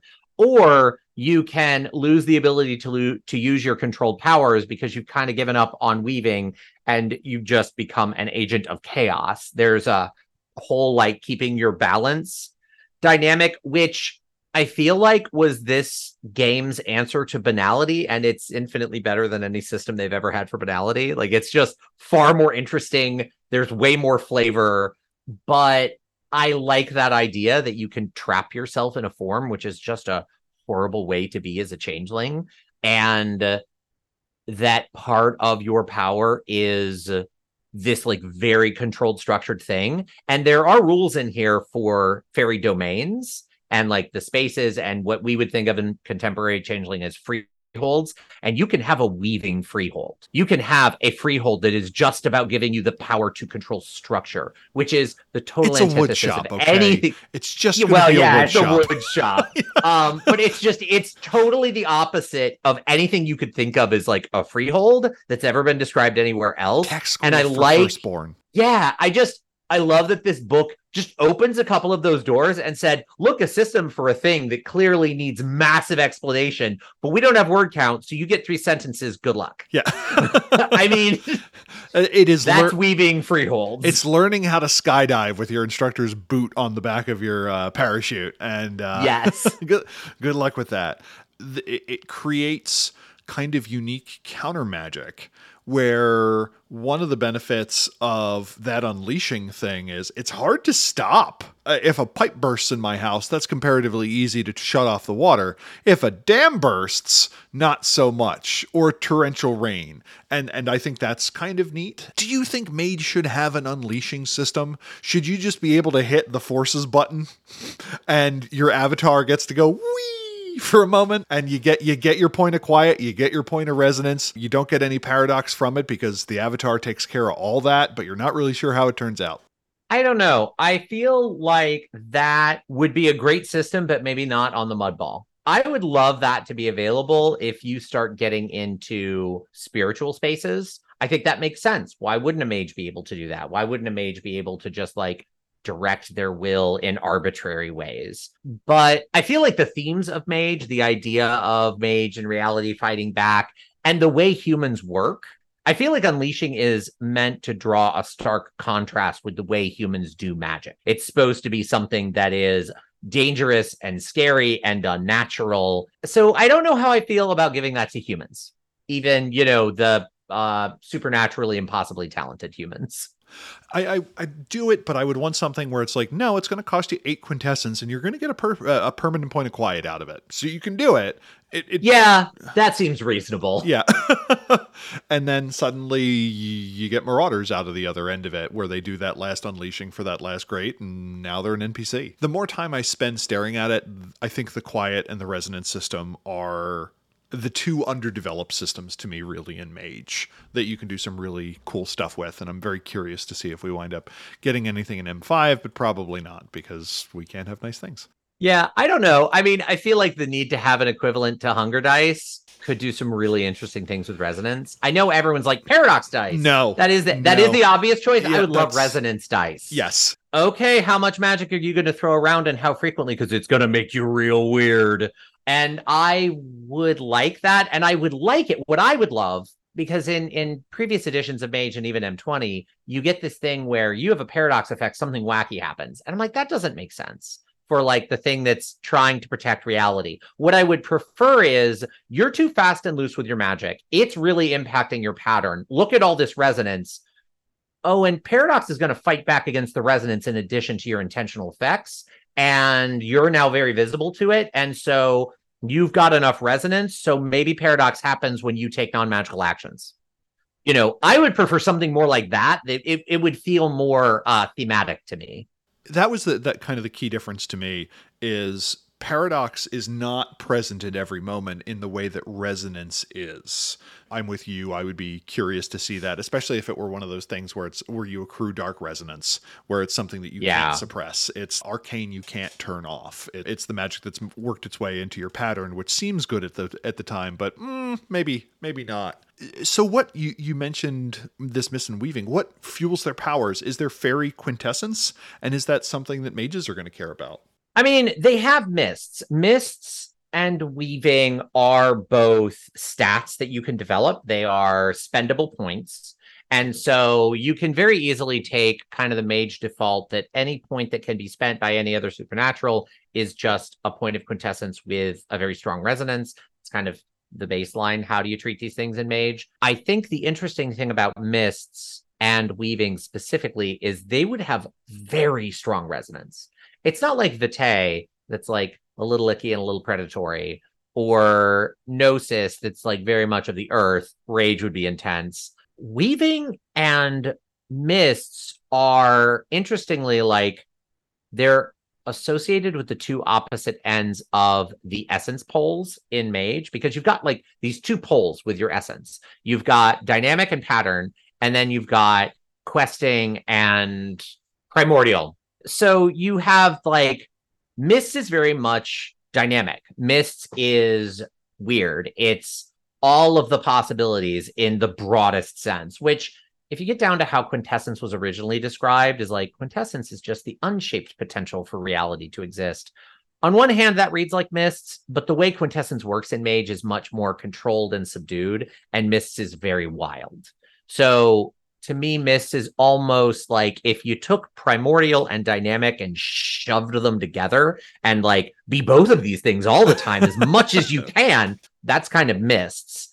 Or you can lose the ability to lo- to use your controlled powers because you've kind of given up on weaving and you just become an agent of chaos. There's a whole like keeping your balance dynamic, which I feel like was this game's answer to banality, and it's infinitely better than any system they've ever had for banality. Like, it's just far more interesting. There's way more flavor, but I like that idea that you can trap yourself in a form, which is just a horrible way to be as a changeling. And uh, that part of your power is uh, this like very controlled, structured thing. And there are rules in here for fairy domains and like the spaces and what we would think of in contemporary changeling as free freeholds, and you can have a weaving freehold. You can have a freehold that is just about giving you the power to control structure, which is the total It's a antithesis wood shop, of okay? anything. It's just Yeah, gonna well, be yeah, a wood it's shop. a wood shop. yeah. Um, but it's just it's totally the opposite of anything you could think of as like a freehold that's ever been described anywhere else. Tax school and I for like, firstborn. yeah, I just I love that this book just opens a couple of those doors and said, look, a system for a thing that clearly needs massive explanation, but we don't have word count, so you get three sentences. Good luck. Yeah. I mean, it is that's lear- weaving freeholds. It's learning how to skydive with your instructor's boot on the back of your uh, parachute. And uh, yes, good, good luck with that. It, it creates kind of unique counter magic, where one of the benefits of that unleashing thing is it's hard to stop. Uh, if a pipe bursts in my house, that's comparatively easy to shut off the water. If a dam bursts, not so much, or torrential rain. And and I think that's kind of neat. Do you think Mage should have an unleashing system? Should you just be able to hit the forces button and your avatar gets to go whee for a moment, and you get you get your point of quiet, you get your point of resonance. You don't get any paradox from it because the avatar takes care of all that, but you're not really sure how it turns out. I don't know. I feel like that would be a great system, but maybe not on the mud ball. I would love that to be available if you start getting into spiritual spaces. I think that makes sense. Why wouldn't a mage be able to do that? Why wouldn't a mage be able to just like direct their will in arbitrary ways? But I feel like the themes of Mage, the idea of Mage and reality fighting back, and the way humans work, I feel like Unleashing is meant to draw a stark contrast with the way humans do magic. It's supposed to be something that is dangerous and scary and unnatural. So I don't know how I feel about giving that to humans, even, you know, the uh, supernaturally impossibly talented humans. I, I I do it, but I would want something where it's like, no, it's going to cost you eight quintessence, and you're going to get a per, a permanent point of quiet out of it, so you can do it. It, it yeah, that seems reasonable. Yeah, and then suddenly you get Marauders out of the other end of it, where they do that last unleashing for that last great, and now they're an N P C. The more time I spend staring at it, I think the quiet and the resonance system are the two underdeveloped systems to me, really, in Mage, that you can do some really cool stuff with. And I'm very curious to see if we wind up getting anything in M five, but probably not, because we can't have nice things. Yeah, I don't know. I mean, I feel like the need to have an equivalent to Hunger Dice could do some really interesting things with Resonance. I know everyone's like Paradox Dice. No. That is the, that no. is the obvious choice. Yeah, I would love that's... Resonance Dice. Yes. Okay, how much magic are you going to throw around and how frequently? Because it's going to make you real weird. And I would like that. And I would like it. What I would love, because in, in previous editions of Mage and even M twenty, you get this thing where you have a paradox effect, something wacky happens. And I'm like, that doesn't make sense for like the thing that's trying to protect reality. What I would prefer is you're too fast and loose with your magic. It's really impacting your pattern. Look at all this resonance. Oh, and Paradox is going to fight back against the resonance in addition to your intentional effects. And you're now very visible to it. And so you've got enough resonance. So maybe Paradox happens when you take non-magical actions. You know, I would prefer something more like that. It, it, it would feel more uh, thematic to me. That was the, that kind of the key difference to me is Paradox is not present at every moment in the way that resonance is. I'm with you. I would be curious to see that, especially if it were one of those things where it's where you accrue dark resonance, where it's something that you yeah. can't suppress. It's arcane you can't turn off. It, it's the magic that's worked its way into your pattern, which seems good at the at the time, but mm, maybe maybe not. So what you you mentioned this Mist and Weaving. What fuels their powers? Is there fairy quintessence, and is that something that mages are going to care about? I mean, they have mists. Mists and weaving are both stats that you can develop. They are spendable points. And so you can very easily take kind of the mage default that any point that can be spent by any other supernatural is just a point of quintessence with a very strong resonance. It's kind of the baseline. How do you treat these things in mage? I think the interesting thing about mists and weaving specifically is they would have very strong resonance. It's not like Vitae that's like a little icky and a little predatory, or Gnosis that's like very much of the earth. Rage would be intense. Weaving and mists are interestingly like they're associated with the two opposite ends of the essence poles in Mage, because you've got like these two poles with your essence. You've got dynamic and pattern, and then you've got questing and primordial. So you have like Mist is very much dynamic. Mist is weird. It's all of the possibilities in the broadest sense, which if you get down to how quintessence was originally described, is like quintessence is just the unshaped potential for reality to exist. On one hand, that reads like Mists, but the way quintessence works in Mage is much more controlled and subdued, and Mists is very wild. So to me, Mists is almost like if you took primordial and dynamic and shoved them together and like be both of these things all the time as much as you can, that's kind of Mists.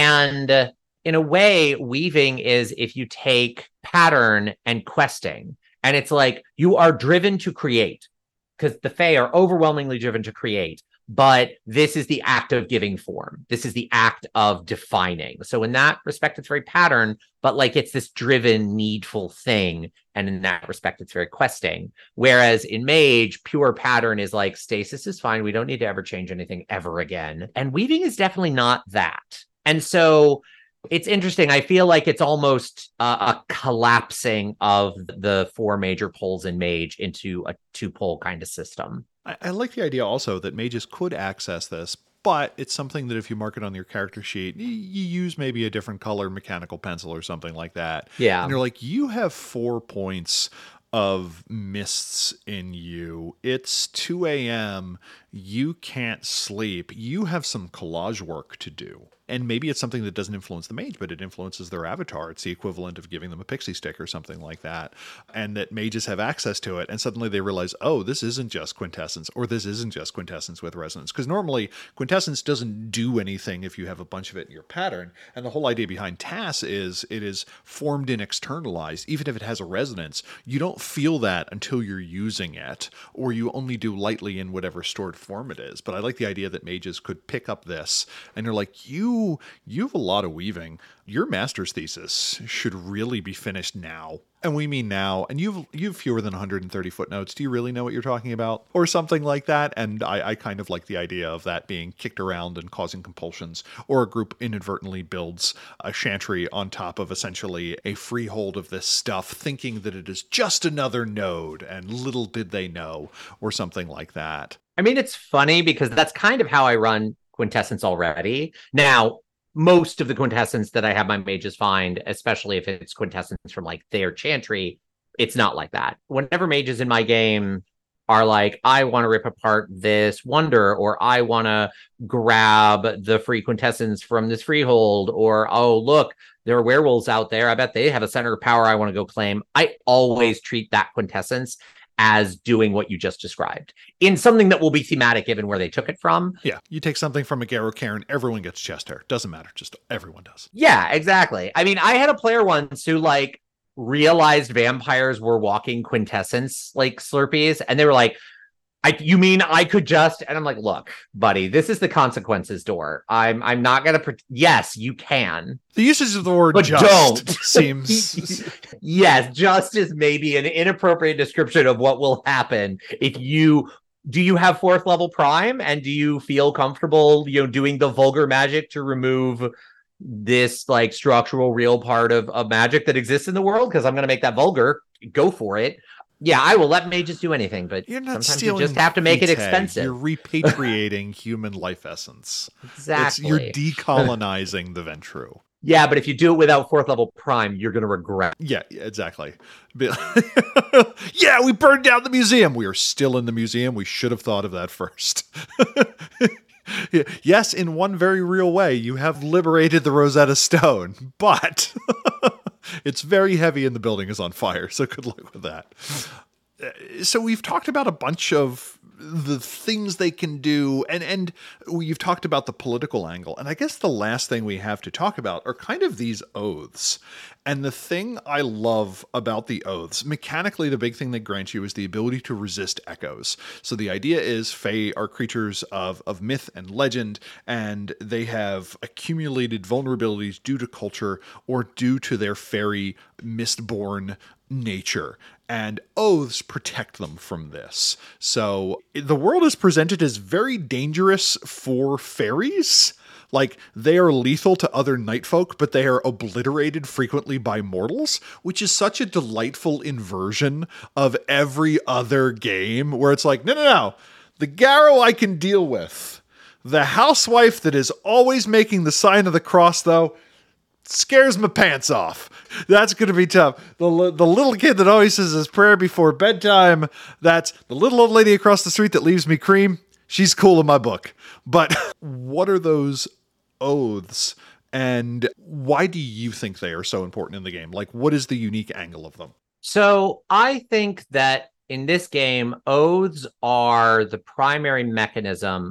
And in a way, weaving is if you take pattern and questing, and it's like you are driven to create, because the Fae are overwhelmingly driven to create, but this is the act of giving form. This is the act of defining. So in that respect, it's very pattern, but like it's this driven, needful thing. And in that respect, it's very questing. Whereas in Mage, pure pattern is like stasis is fine. We don't need to ever change anything ever again. And weaving is definitely not that. And so it's interesting. I feel like it's almost uh, a collapsing of the four major poles in Mage into a two-pole kind of system. I, I like the idea also that mages could access this, but it's something that if you mark it on your character sheet, you, you use maybe a different color mechanical pencil or something like that. Yeah. And you're like, you have four points of mists in you. It's two a.m. You can't sleep. You have some collage work to do. And maybe it's something that doesn't influence the mage, but it influences their avatar. It's the equivalent of giving them a pixie stick or something like that. And that mages have access to it. And suddenly they realize, oh, this isn't just quintessence, or this isn't just quintessence with resonance. Because normally quintessence doesn't do anything if you have a bunch of it in your pattern. And the whole idea behind T A S is it is formed and externalized. Even if it has a resonance, you don't feel that until you're using it, or you only do lightly in whatever stored form it is. But I like the idea that mages could pick up this and you're like, you you have a lot of weaving. Your master's thesis should really be finished now. And we mean now. And you've you've fewer than one hundred thirty footnotes. Do you really know what you're talking about? Or something like that. And I, I kind of like the idea of that being kicked around and causing compulsions. Or a group inadvertently builds a chantry on top of essentially a freehold of this stuff, thinking that it is just another node. And little did they know. Or something like that. I mean, it's funny because that's kind of how I run quintessence already. Now, most of the quintessence that I have my mages find, especially if it's quintessence from like their chantry, it's not like that. Whenever mages in my game are like, I want to rip apart this wonder, or I want to grab the free quintessence from this freehold, or, oh, look, there are werewolves out there. I bet they have a center of power I want to go claim. I always treat that quintessence as doing what you just described in something that will be thematic given where they took it from. Yeah, you take something from a Garrow Cairn, everyone gets chest hair. Doesn't matter, just everyone does. Yeah, exactly. I mean, I had a player once who like realized vampires were walking quintessence like Slurpees, and they were like, I, you mean I could just, and I'm like, look, buddy, this is the consequences door. I'm I'm not going to, pre- yes, you can. The usage of the word but just don't. seems... Yes, just is maybe an inappropriate description of what will happen if you, do you have fourth level prime? And do you feel comfortable, you know, doing the vulgar magic to remove this like structural real part of, of magic that exists in the world? Because I'm going to make that vulgar. Go for it. Yeah, I will let mages do anything, but you're not sometimes you just have to make it expensive. You're repatriating human life essence. Exactly. It's, you're decolonizing the Ventrue. Yeah, but if you do it without fourth level prime, you're going to regret. Yeah, exactly. Yeah, we burned down the museum. We are still in the museum. We should have thought of that first. Yes, in one very real way, you have liberated the Rosetta Stone, but it's very heavy and the building is on fire, so good luck with that. So we've talked about a bunch of the things they can do, and and you've talked about the political angle, and I guess the last thing we have to talk about are kind of these oaths. And the thing I love about the oaths, mechanically, the big thing they grant you is the ability to resist echoes. So the idea is Fae are creatures of, of myth and legend, and they have accumulated vulnerabilities due to culture or due to their fairy mistborn nature, and oaths protect them from this. So the world is presented as very dangerous for fairies. Like, they are lethal to other night folk, but they are obliterated frequently by mortals, which is such a delightful inversion of every other game, where it's like, no, no, no, the Garrow I can deal with. The housewife that is always making the sign of the cross, though, scares my pants off. That's going to be tough. The, the little kid that always says his prayer before bedtime, that's the little old lady across the street that leaves me cream. She's cool in my book. But what are those oaths, and why do you think they are so important in the game? Like, what is the unique angle of them? So I think that in this game, oaths are the primary mechanism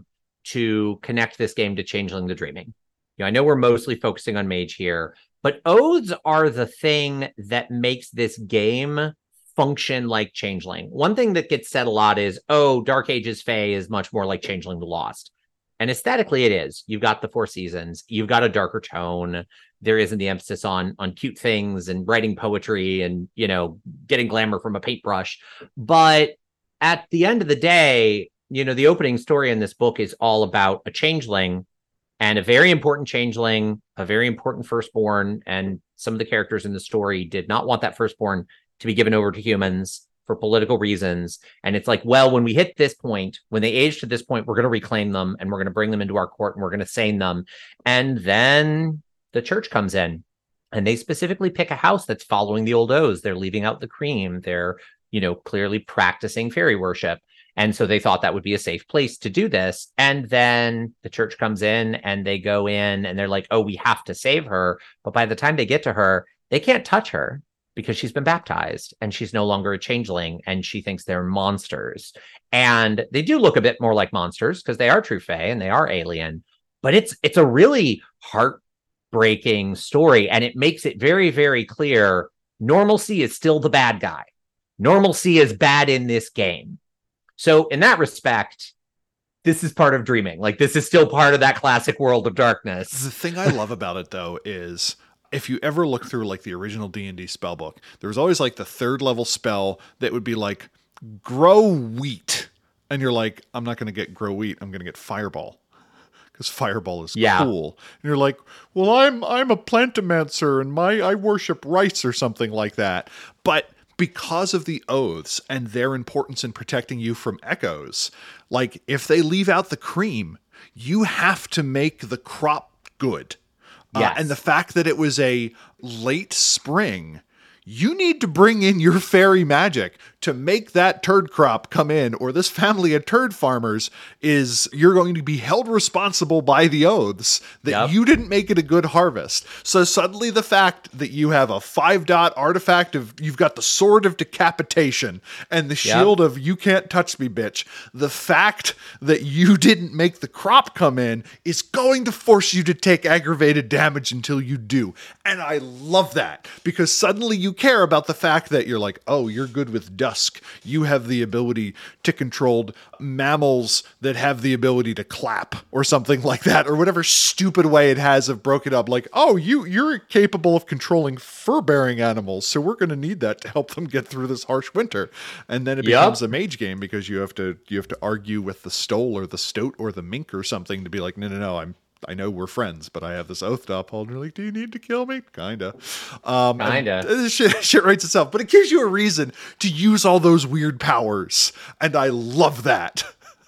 to connect this game to Changeling the Dreaming. You know, I know we're mostly focusing on Mage here, but oaths are the thing that makes this game function like Changeling. One thing that gets said a lot is, oh, Dark Ages Fae is much more like Changeling the Lost. And aesthetically, it is. You've got the Four Seasons. You've got a darker tone. There isn't the emphasis on on cute things and writing poetry and, you know, getting glamour from a paintbrush. But at the end of the day, you know, the opening story in this book is all about a changeling, and a very important changeling, a very important firstborn. And some of the characters in the story did not want that firstborn to be given over to humans for political reasons. And it's like, well, when we hit this point, when they age to this point, we're going to reclaim them and we're going to bring them into our court and we're going to sane them. And then the church comes in and they specifically pick a house that's following the old oaths. They're leaving out the cream. They're, you know, clearly practicing fairy worship. And so they thought that would be a safe place to do this. And then the church comes in and they go in and they're like, oh, we have to save her. But by the time they get to her, they can't touch her, because she's been baptized and she's no longer a changeling and she thinks they're monsters. And they do look a bit more like monsters because they are true fae and they are alien, but it's it's a really heartbreaking story. And it makes it very, very clear normalcy is still the bad guy. Normalcy is bad in this game. So in that respect, this is part of dreaming. Like, this is still part of that classic world of darkness. The thing I love about it, though, is if you ever look through like the original D and D spell book, there was always like the third level spell that would be like grow wheat. And you're like, I'm not going to get grow wheat. I'm going to get fireball, because fireball is yeah. cool. And you're like, well, I'm, I'm a plantomancer and my, I worship rice or something like that. But because of the oaths and their importance in protecting you from echoes, like if they leave out the cream, you have to make the crop good. Yes. Uh, and the fact that it was a late spring, you need to bring in your fairy magic to make that turd crop come in, or this family of turd farmers is, you're going to be held responsible by the oaths that yep. you didn't make it a good harvest. So suddenly the fact that you have a five dot artifact of, you've got the sword of decapitation and the shield yep. of you can't touch me, bitch. The fact that you didn't make the crop come in is going to force you to take aggravated damage until you do. And I love that, because suddenly you care about the fact that you're like, oh, you're good with dusk. You have the ability to control mammals that have the ability to clap or something like that, or whatever stupid way it has of broken up. Like, oh, you, you're capable of controlling fur-bearing animals, so we're going to need that to help them get through this harsh winter. And then it yep. becomes a mage game, because you have to you have to argue with the stole or the stoat or the mink or something to be like, no, no, no, I'm I know we're friends, but I have this oath to uphold. And you're like, do you need to kill me? Kinda. Um, Kinda. Shit, shit writes itself. But it gives you a reason to use all those weird powers. And I love that.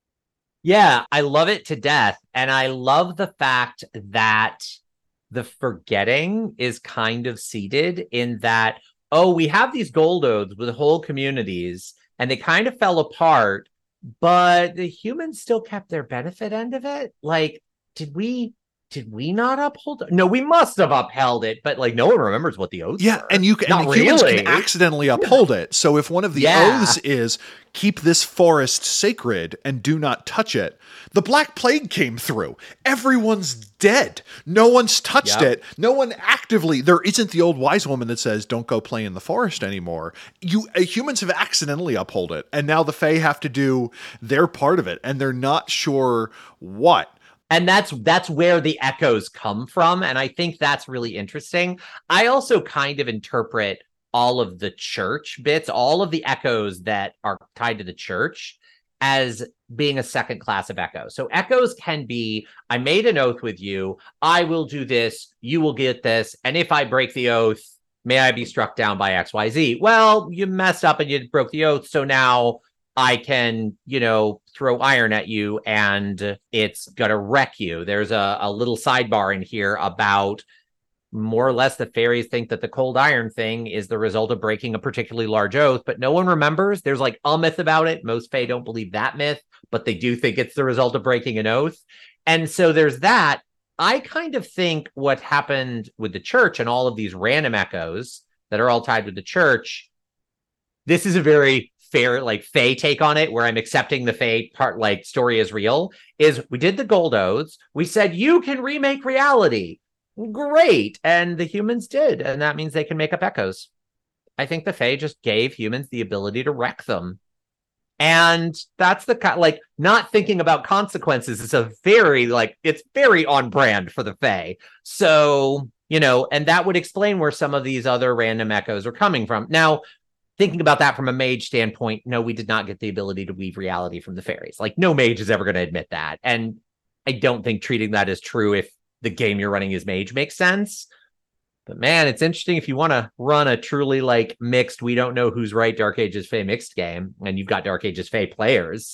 Yeah, I love it to death. And I love the fact that the forgetting is kind of seated in that, oh, we have these gold oaths with whole communities, and they kind of fell apart, but the humans still kept their benefit end of it. Like, Did we did we not uphold it? No, we must have upheld it, but like no one remembers what the oaths yeah, were. and you can, not and really. Humans can accidentally uphold it. So if one of the yeah. oaths is keep this forest sacred and do not touch it, the Black Plague came through. Everyone's dead. No one's touched yep. it. No one actively. There isn't the old wise woman that says don't go play in the forest anymore. You uh, humans have accidentally upheld it, and now the Fae have to do their part of it, and they're not sure what. And that's that's where the echoes come from. And I think that's really interesting. I also kind of interpret all of the church bits, all of the echoes that are tied to the church, as being a second class of echo. So echoes can be, I made an oath with you, I will do this, you will get this, and if I break the oath, may I be struck down by X Y Z. Well, you messed up and you broke the oath, so now I can, you know, throw iron at you and it's going to wreck you. There's a, a little sidebar in here about more or less the fairies think that the cold iron thing is the result of breaking a particularly large oath, but no one remembers. There's like a myth about it. Most fae don't believe that myth, but they do think it's the result of breaking an oath. And so there's that. I kind of think what happened with the church and all of these random echoes that are all tied with the church, this is a very fair, like, fae take on it, where I'm accepting the fae part, like, story is real, is we did the gold oaths. We said, you can remake reality. Great. And the humans did. And that means they can make up echoes. I think the fae just gave humans the ability to wreck them. And that's the kind, like, not thinking about consequences is a very, like, it's very on brand for the fae. So, you know, and that would explain where some of these other random echoes are coming from. Now, thinking about that from a mage standpoint, no, we did not get the ability to weave reality from the fairies. Like, no mage is ever going to admit that. And I don't think treating that as true if the game you're running as mage makes sense. But man, it's interesting if you want to run a truly, like, mixed, we don't know who's right Dark Ages Fae mixed game, and you've got Dark Ages Fae players.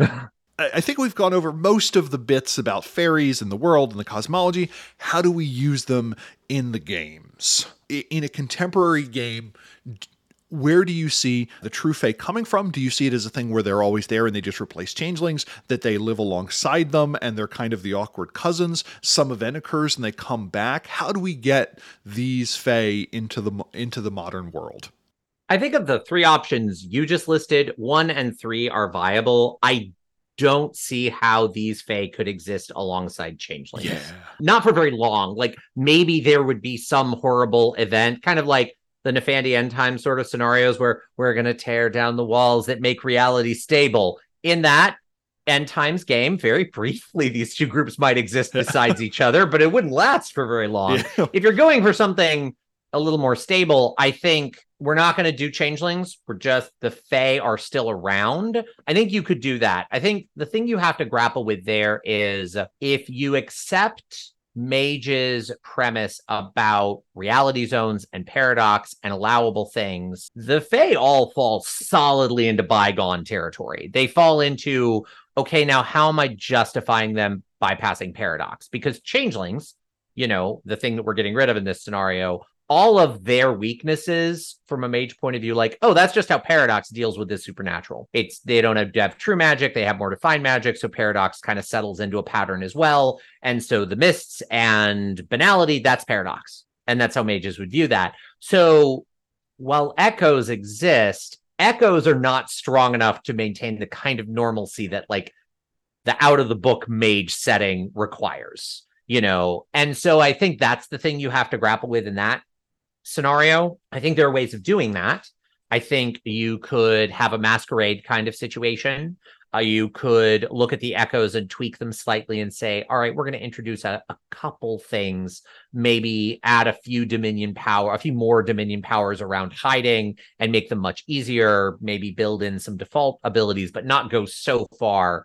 I think we've gone over most of the bits about fairies and the world and the cosmology. How do we use them in the games? In a contemporary game, where do you see the true fae coming from? Do you see it as a thing where they're always there and they just replace changelings, that they live alongside them and they're kind of the awkward cousins? Some event occurs and they come back. How do we get these fae into the into the modern world? I think of the three options you just listed, one and three are viable. I don't see how these fae could exist alongside changelings. Yeah. Not for very long. Like, maybe there would be some horrible event, kind of like the Nefandi End Time sort of scenarios where we're going to tear down the walls that make reality stable. In that End Times game, very briefly, these two groups might exist besides each other, but it wouldn't last for very long. Yeah. If you're going for something a little more stable, I think we're not going to do changelings. We're just, the fae are still around. I think you could do that. I think the thing you have to grapple with there is, if you accept Mage's premise about reality zones and paradox and allowable things, the fae all fall solidly into bygone territory. They fall into, okay, now how am I justifying them bypassing paradox? Because changelings, you know, the thing that we're getting rid of in this scenario, all of their weaknesses from a mage point of view, like, oh, that's just how paradox deals with this supernatural. It's, they don't have, have true magic, they have more defined magic, so paradox kind of settles into a pattern as well. And so the mists and banality, that's paradox. And that's how mages would view that. So while echoes exist, echoes are not strong enough to maintain the kind of normalcy that, like, the out of the book mage setting requires, you know? And so I think that's the thing you have to grapple with in that scenario. I think there are ways of doing that. I think you could have a masquerade kind of situation. Uh, you could look at the echoes and tweak them slightly and say, all right, we're going to introduce a, a couple things, maybe add a few dominion power, a few more dominion powers around hiding and make them much easier, maybe build in some default abilities, but not go so far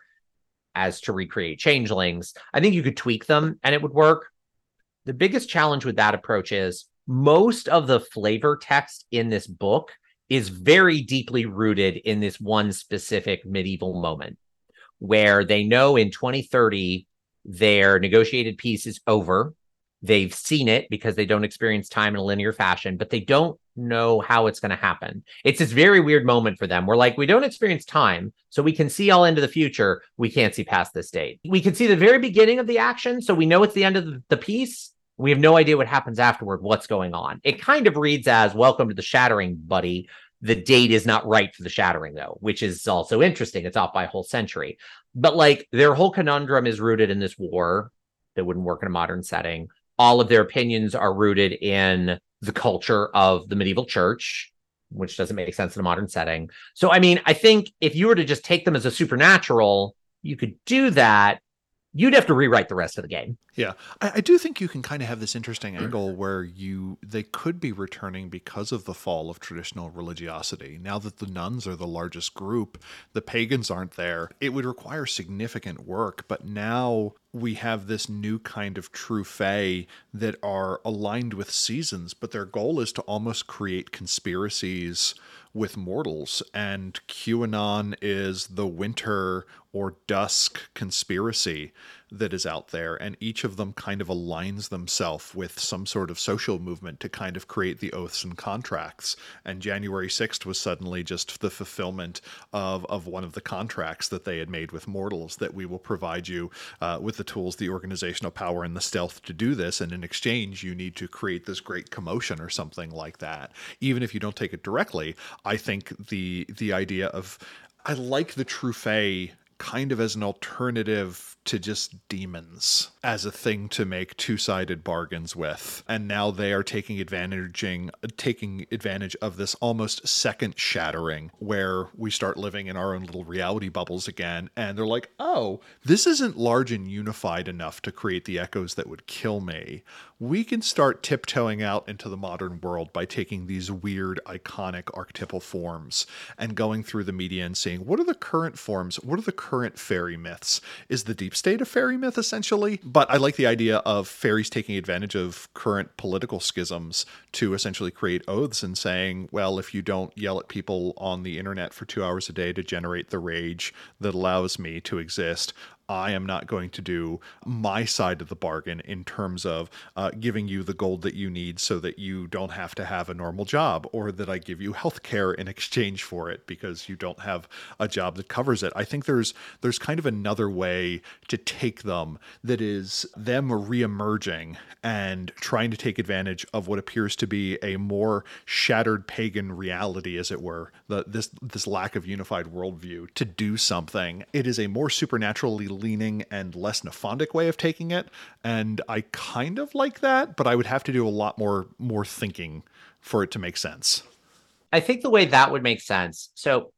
as to recreate changelings. I think you could tweak them and it would work. The biggest challenge with that approach is most of the flavor text in this book is very deeply rooted in this one specific medieval moment where they know in twenty thirty their negotiated peace is over. They've seen it because they don't experience time in a linear fashion, but they don't know how it's going to happen. It's this very weird moment for them. We're like, we don't experience time, so we can see all into the future. We can't see past this date. We can see the very beginning of the action, so we know it's the end of the piece. We have no idea what happens afterward, what's going on. It kind of reads as, welcome to the shattering, buddy. The date is not right for the shattering, though, which is also interesting. It's off by a whole century. But, like, their whole conundrum is rooted in this war that wouldn't work in a modern setting. All of their opinions are rooted in the culture of the medieval church, which doesn't make sense in a modern setting. So, I mean, I think if you were to just take them as a supernatural, you could do that. you'd have to rewrite the rest of the game. Yeah, I, I do think you can kind of have this interesting angle where you they could be returning because of the fall of traditional religiosity. Now that the nuns are the largest group, the pagans aren't there. It would require significant work, but now we have this new kind of true fae that are aligned with seasons, but their goal is to almost create conspiracies with mortals, and QAnon is the winter or dusk conspiracy that is out there, and each of them kind of aligns themselves with some sort of social movement to kind of create the oaths and contracts. And January sixth was suddenly just the fulfillment of, of one of the contracts that they had made with mortals, that we will provide you uh, with the tools, the organizational power, and the stealth to do this, and in exchange you need to create this great commotion or something like that. Even if you don't take it directly, I think the the idea of, I like the true fae kind of as an alternative to just demons as a thing to make two-sided bargains with. And now they are taking advantaging, taking advantage of this almost second shattering where we start living in our own little reality bubbles again. And they're like, oh, this isn't large and unified enough to create the echoes that would kill me. We can start tiptoeing out into the modern world by taking these weird, iconic archetypal forms and going through the media and seeing, what are the current forms? What are the current fairy myths? Is the deep state a fairy myth, essentially? But I like the idea of fairies taking advantage of current political schisms to essentially create oaths and saying, well, if you don't yell at people on the internet for two hours a day to generate the rage that allows me to exist, I am not going to do my side of the bargain in terms of uh, giving you the gold that you need so that you don't have to have a normal job, or that I give you health care in exchange for it because you don't have a job that covers it. I think there's there's kind of another way to take them that is them reemerging and trying to take advantage of what appears to be a more shattered pagan reality, as it were, the, this this lack of unified worldview, to do something. It is a more supernaturally leaning and less nephondic way of taking it, and I kind of like that, but I would have to do a lot more more thinking for it to make sense. I think the way that would make sense, so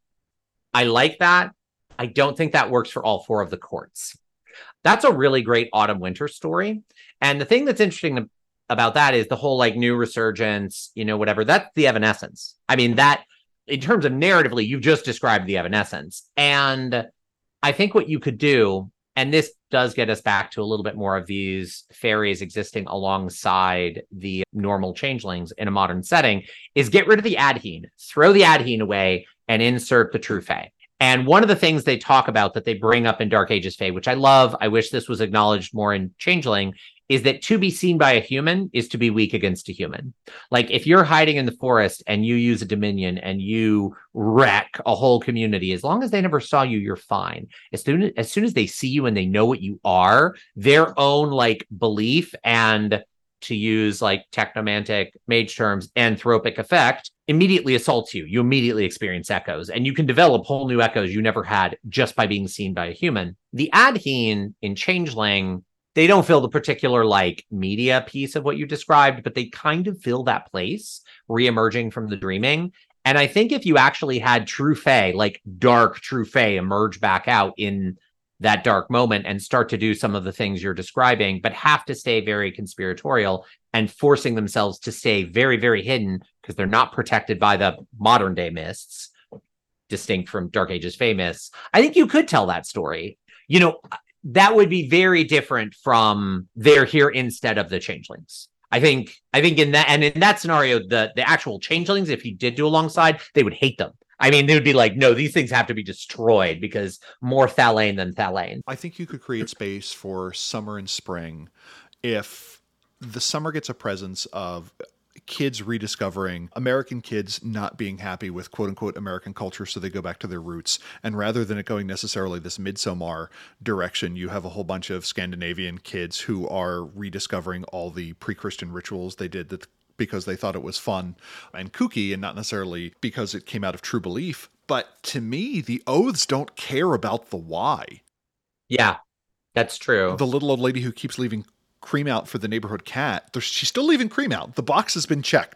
I like that. I don't think that works for all four of the courts. That's a really great autumn winter story, and the thing that's interesting about that is the whole like new resurgence, you know, whatever, that's the Evanescence. I mean, that in terms of narratively, you've just described the Evanescence, and I think what you could do, and this does get us back to a little bit more of these fairies existing alongside the normal changelings in a modern setting, is get rid of the Adhene, throw the Adhene away, and insert the true fae. And one of the things they talk about that they bring up in Dark Ages Fae, which I love, I wish this was acknowledged more in Changeling, is that to be seen by a human is to be weak against a human. Like if you're hiding in the forest and you use a dominion and you wreck a whole community, as long as they never saw you, you're fine. As soon as, soon as they see you and they know what you are, their own like belief and, to use like technomantic mage terms, anthropic effect, immediately assaults you. You immediately experience echoes, and you can develop whole new echoes you never had just by being seen by a human. The Adhene in Changeling, they don't fill the particular like media piece of what you described, but they kind of fill that place, re-emerging from the dreaming. And I think if you actually had true fae, like dark true fae, emerge back out in that dark moment and start to do some of the things you're describing, but have to stay very conspiratorial and forcing themselves to stay very, very hidden because they're not protected by the modern day mists, distinct from Dark Ages Fae mists. I think you could tell that story. You know, that would be very different from they're here instead of the changelings. I think, I think in that, and in that scenario, the, the actual changelings, if you did do alongside, they would hate them. I mean, they would be like, no, these things have to be destroyed because more Thalane than Thalane. I think you could create space for summer and spring if the summer gets a presence of kids rediscovering, American kids not being happy with quote unquote American culture, so they go back to their roots. And rather than it going necessarily this Midsommar direction, you have a whole bunch of Scandinavian kids who are rediscovering all the pre-Christian rituals they did that because they thought it was fun and kooky and not necessarily because it came out of true belief. But to me, the oaths don't care about the why. Yeah, that's true. The little old lady who keeps leaving cream out for the neighborhood cat, she's still leaving cream out. The box has been checked.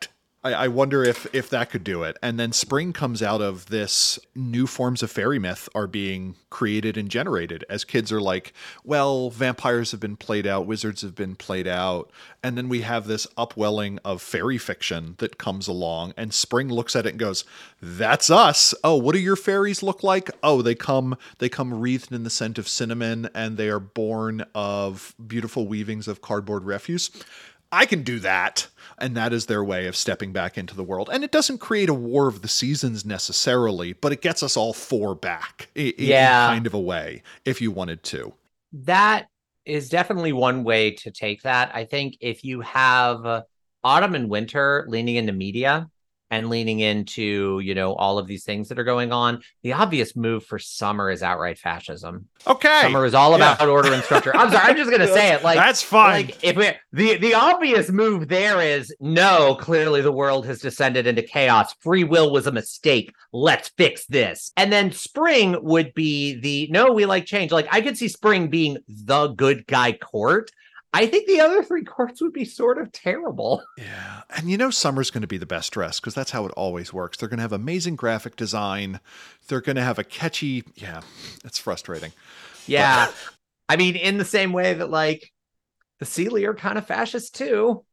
I, I wonder if if that could do it. And then spring comes out of this, new forms of fairy myth are being created and generated as kids are like, well, vampires have been played out, wizards have been played out. And then we have this upwelling of fairy fiction that comes along, and spring looks at it and goes, that's us. Oh, what do your fairies look like? Oh, they come they come wreathed in the scent of cinnamon, and they are born of beautiful weavings of cardboard refuse. I can do that. And that is their way of stepping back into the world. And it doesn't create a war of the seasons necessarily, but it gets us all four back in, yeah. in kind of a way, if you wanted to. That is definitely one way to take that. I think if you have autumn and winter leaning into media and leaning into, you know, all of these things that are going on, the obvious move for summer is outright fascism. Okay. Summer is all about yeah. order and structure. I'm sorry, I'm just going to say it. Like, that's fine. Like if we, the, the obvious move there is, no, clearly the world has descended into chaos. Free will was a mistake. Let's fix this. And then spring would be the, no, we like change. Like I could see spring being the good guy court. I think the other three courts would be sort of terrible. Yeah. And you know, summer's going to be the best dress because that's how it always works. They're going to have amazing graphic design. They're going to have a catchy, yeah, it's frustrating. Yeah. But... I mean, in the same way that like the Seelie are kind of fascist too.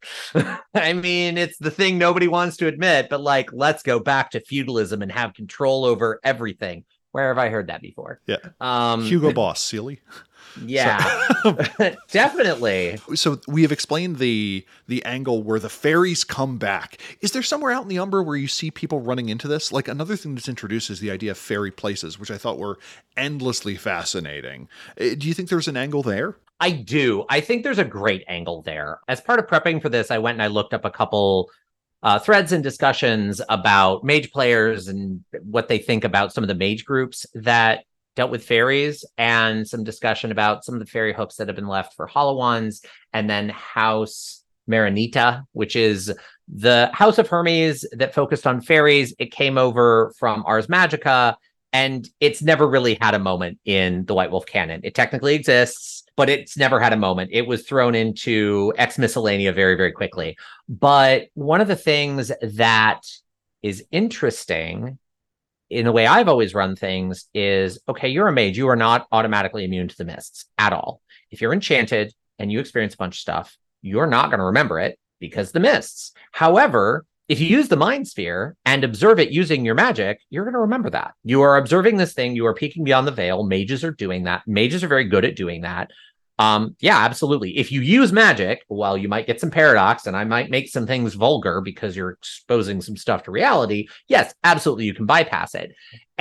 I mean, it's the thing nobody wants to admit, but like, let's go back to feudalism and have control over everything. Where have I heard that before? Yeah. Um, Hugo Boss, Seelie. Yeah, so, definitely. So we have explained the the angle where the fairies come back. Is there somewhere out in the Umbra where you see people running into this? Like another thing that's introduced is the idea of fairy places, which I thought were endlessly fascinating. Do you think there's an angle there? I do. I think there's a great angle there. As part of prepping for this, I went and I looked up a couple uh, threads and discussions about mage players and what they think about some of the mage groups that dealt with fairies, and some discussion about some of the fairy hooks that have been left for Hollow Ones, and then House Marinita, which is the House of Hermes that focused on fairies. It came over from Ars Magica, and it's never really had a moment in the White Wolf canon. It technically exists, but it's never had a moment. It was thrown into Ex Miscellanea very, very quickly. But one of the things that is interesting in the way I've always run things is, okay, you're a mage. You are not automatically immune to the mists at all. If you're enchanted and you experience a bunch of stuff, you're not going to remember it because the mists. However, if you use the Mind Sphere and observe it using your magic, you're going to remember that. You are observing this thing. You are peeking beyond the veil. Mages are doing that. Mages are very good at doing that. Um, yeah, absolutely. If you use magic, well, you might get some paradox, and I might make some things vulgar because you're exposing some stuff to reality. Yes, absolutely, you can bypass it.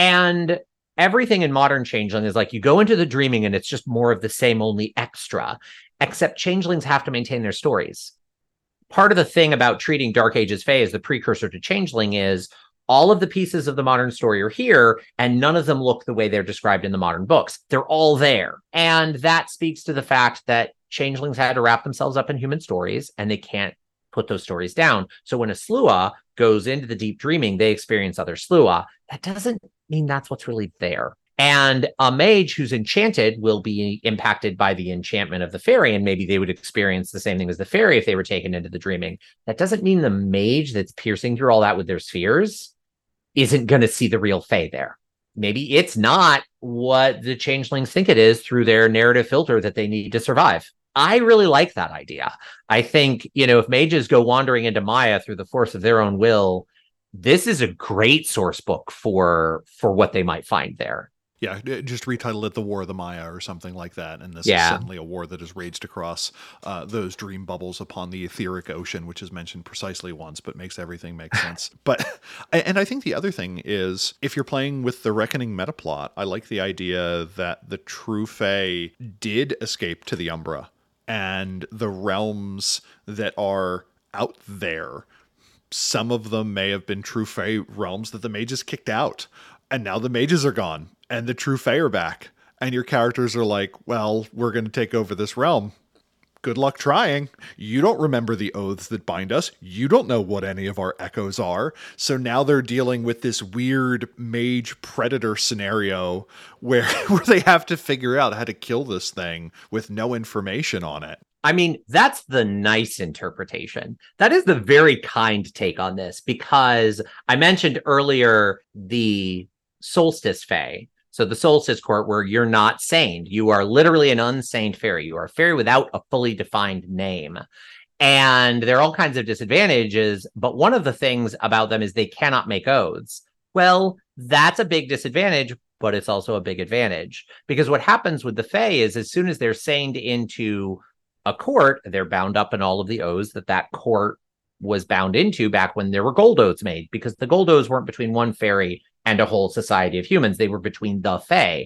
And everything in modern Changeling is like you go into the dreaming and it's just more of the same, only extra, except Changelings have to maintain their stories. Part of the thing about treating Dark Ages Fae as the precursor to Changeling is all of the pieces of the modern story are here, and none of them look the way they're described in the modern books. They're all there. And that speaks to the fact that Changelings had to wrap themselves up in human stories, and they can't put those stories down. So when a Slua goes into the deep dreaming, they experience other Slua. That doesn't mean that's what's really there. And a mage who's enchanted will be impacted by the enchantment of the fairy, and maybe they would experience the same thing as the fairy if they were taken into the dreaming. That doesn't mean the mage that's piercing through all that with their spheres isn't going to see the real Fae there. Maybe it's not what the Changelings think it is through their narrative filter that they need to survive. I really like that idea. I think, you know, if mages go wandering into Maya through the force of their own will, this is a great source book for for what they might find there. Yeah, just retitle it The War of the Maya or something like that. And this yeah. is suddenly a war that has raged across uh, those dream bubbles upon the etheric ocean, which is mentioned precisely once, but makes everything make sense. But, and I think the other thing is, if you're playing with the Reckoning metaplot, I like the idea that the true Fae did escape to the Umbra, and the realms that are out there, some of them may have been true Fae realms that the mages kicked out. And now the mages are gone, and the true Fae are back. And your characters are like, well, we're going to take over this realm. Good luck trying. You don't remember the oaths that bind us. You don't know what any of our echoes are. So now they're dealing with this weird mage predator scenario where, where they have to figure out how to kill this thing with no information on it. I mean, that's the nice interpretation. That is the very kind take on this, because I mentioned earlier the solstice fae. So the solstice court, where you're not saned. You are literally an unsaned fairy. You are a fairy without a fully defined name. And there are all kinds of disadvantages, but one of the things about them is they cannot make oaths. Well, that's a big disadvantage, but it's also a big advantage, because what happens with the fae is as soon as they're saned into a court, they're bound up in all of the oaths that that court was bound into back when there were gold oaths made, because the gold oaths weren't between one fairy and a whole society of humans. They were between the fae.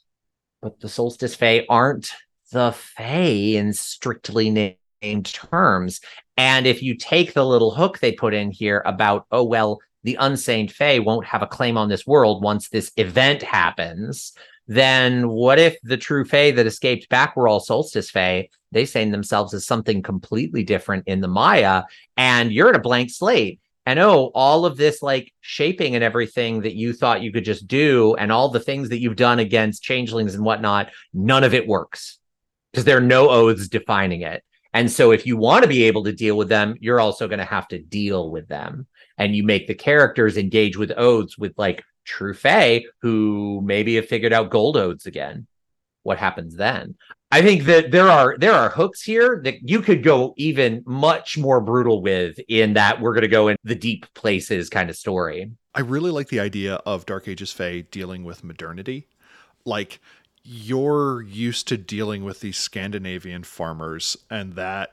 But the solstice fae aren't the fae in strictly named terms. And if you take the little hook they put in here about, oh, well, the unsaned fae won't have a claim on this world once this event happens, then what if the true fae that escaped back were all solstice fae? They sane themselves as something completely different in the Maya, and you're at a blank slate. And oh, all of this like shaping and everything that you thought you could just do, and all the things that you've done against changelings and whatnot, none of it works because there are no oaths defining it. And so if you want to be able to deal with them, you're also going to have to deal with them. And you make the characters engage with oaths with like true fae who maybe have figured out gold oaths again. What happens then? I think that there are there are hooks here that you could go even much more brutal with, in that we're going to go in the deep places kind of story. I really like the idea of Dark Ages fae dealing with modernity. Like, you're used to dealing with these Scandinavian farmers, and that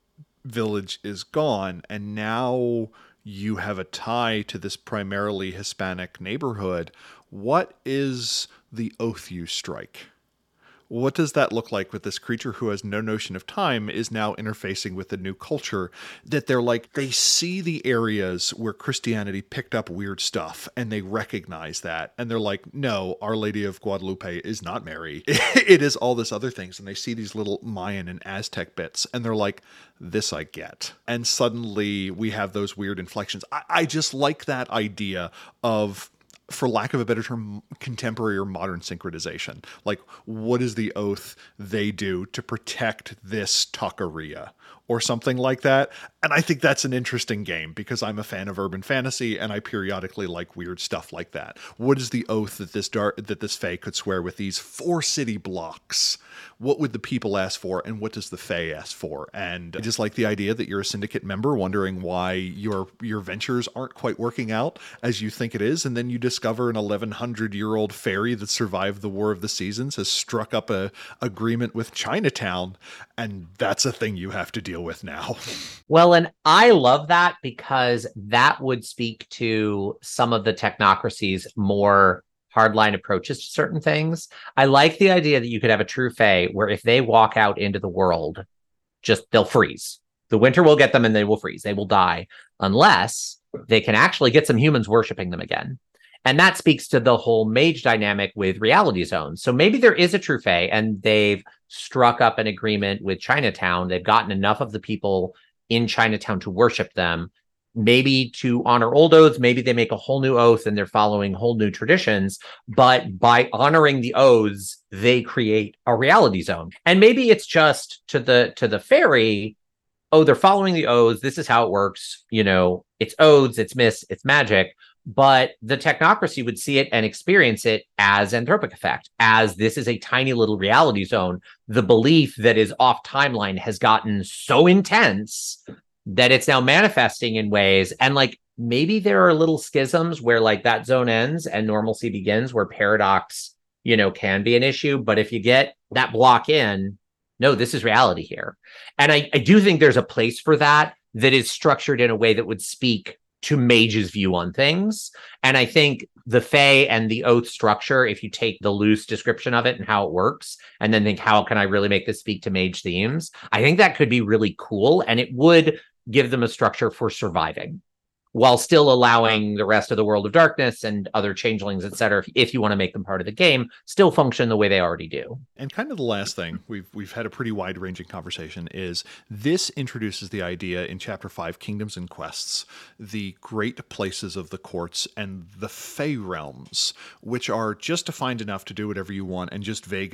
village is gone, and now you have a tie to this primarily Hispanic neighborhood. What is the oath you strike? What does that look like with this creature who has no notion of time is now interfacing with the new culture, that they're like, they see the areas where Christianity picked up weird stuff and they recognize that. And they're like, no, Our Lady of Guadalupe is not Mary. It is all this other things. And they see these little Mayan and Aztec bits and they're like, this I get. And suddenly we have those weird inflections. I, I just like that idea of, for lack of a better term, contemporary or modern synchronization. Like, what is the oath they do to protect this Taqueria or something like that? And I think that's an interesting game because I'm a fan of urban fantasy and I periodically like weird stuff like that. What is the oath that this dark, that this fae could swear with these four city blocks? What would the people ask for, and what does the fae ask for? And I just like the idea that you're a syndicate member wondering why your your ventures aren't quite working out as you think it is, and then you discover an eleven hundred year old fairy that survived the War of the Seasons has struck up a agreement with Chinatown, and that's a thing you have to deal with now. Well, and I love that because that would speak to some of the technocracy's more hardline approaches to certain things. I like the idea that you could have a true fae where if they walk out into the world, just they'll freeze. The winter will get them and they will freeze. They will die unless they can actually get some humans worshiping them again. And that speaks to the whole mage dynamic with reality zones. So maybe there is a true fae and they've struck up an agreement with Chinatown. They've gotten enough of the people in Chinatown to worship them, maybe to honor old oaths. Maybe they make a whole new oath and they're following whole new traditions. But by honoring the oaths, they create a reality zone. And maybe it's just to the to the fairy, oh, they're following the oaths. This is how it works. You know, it's oaths, it's myths, it's magic. But the technocracy would see it and experience it as anthropic effect, as this is a tiny little reality zone. The belief that is off timeline has gotten so intense that it's now manifesting in ways. And like, maybe there are little schisms where like that zone ends and normalcy begins, where paradox, you know, can be an issue. But if you get that block in, no, this is reality here. And I, I do think there's a place for that that is structured in a way that would speak to Mage's view on things. And I think the Fae and the Oath structure, if you take the loose description of it and how it works, and then think, how can I really make this speak to Mage themes? I think that could be really cool. And it would give them a structure for surviving while still allowing the rest of the World of Darkness and other changelings, et cetera, if, if you want to make them part of the game, still function the way they already do. And kind of the last thing, we've we've had a pretty wide-ranging conversation, is this introduces the idea in Chapter five, Kingdoms and Quests, the great places of the courts and the Fey realms, which are just defined enough to do whatever you want and just vague enough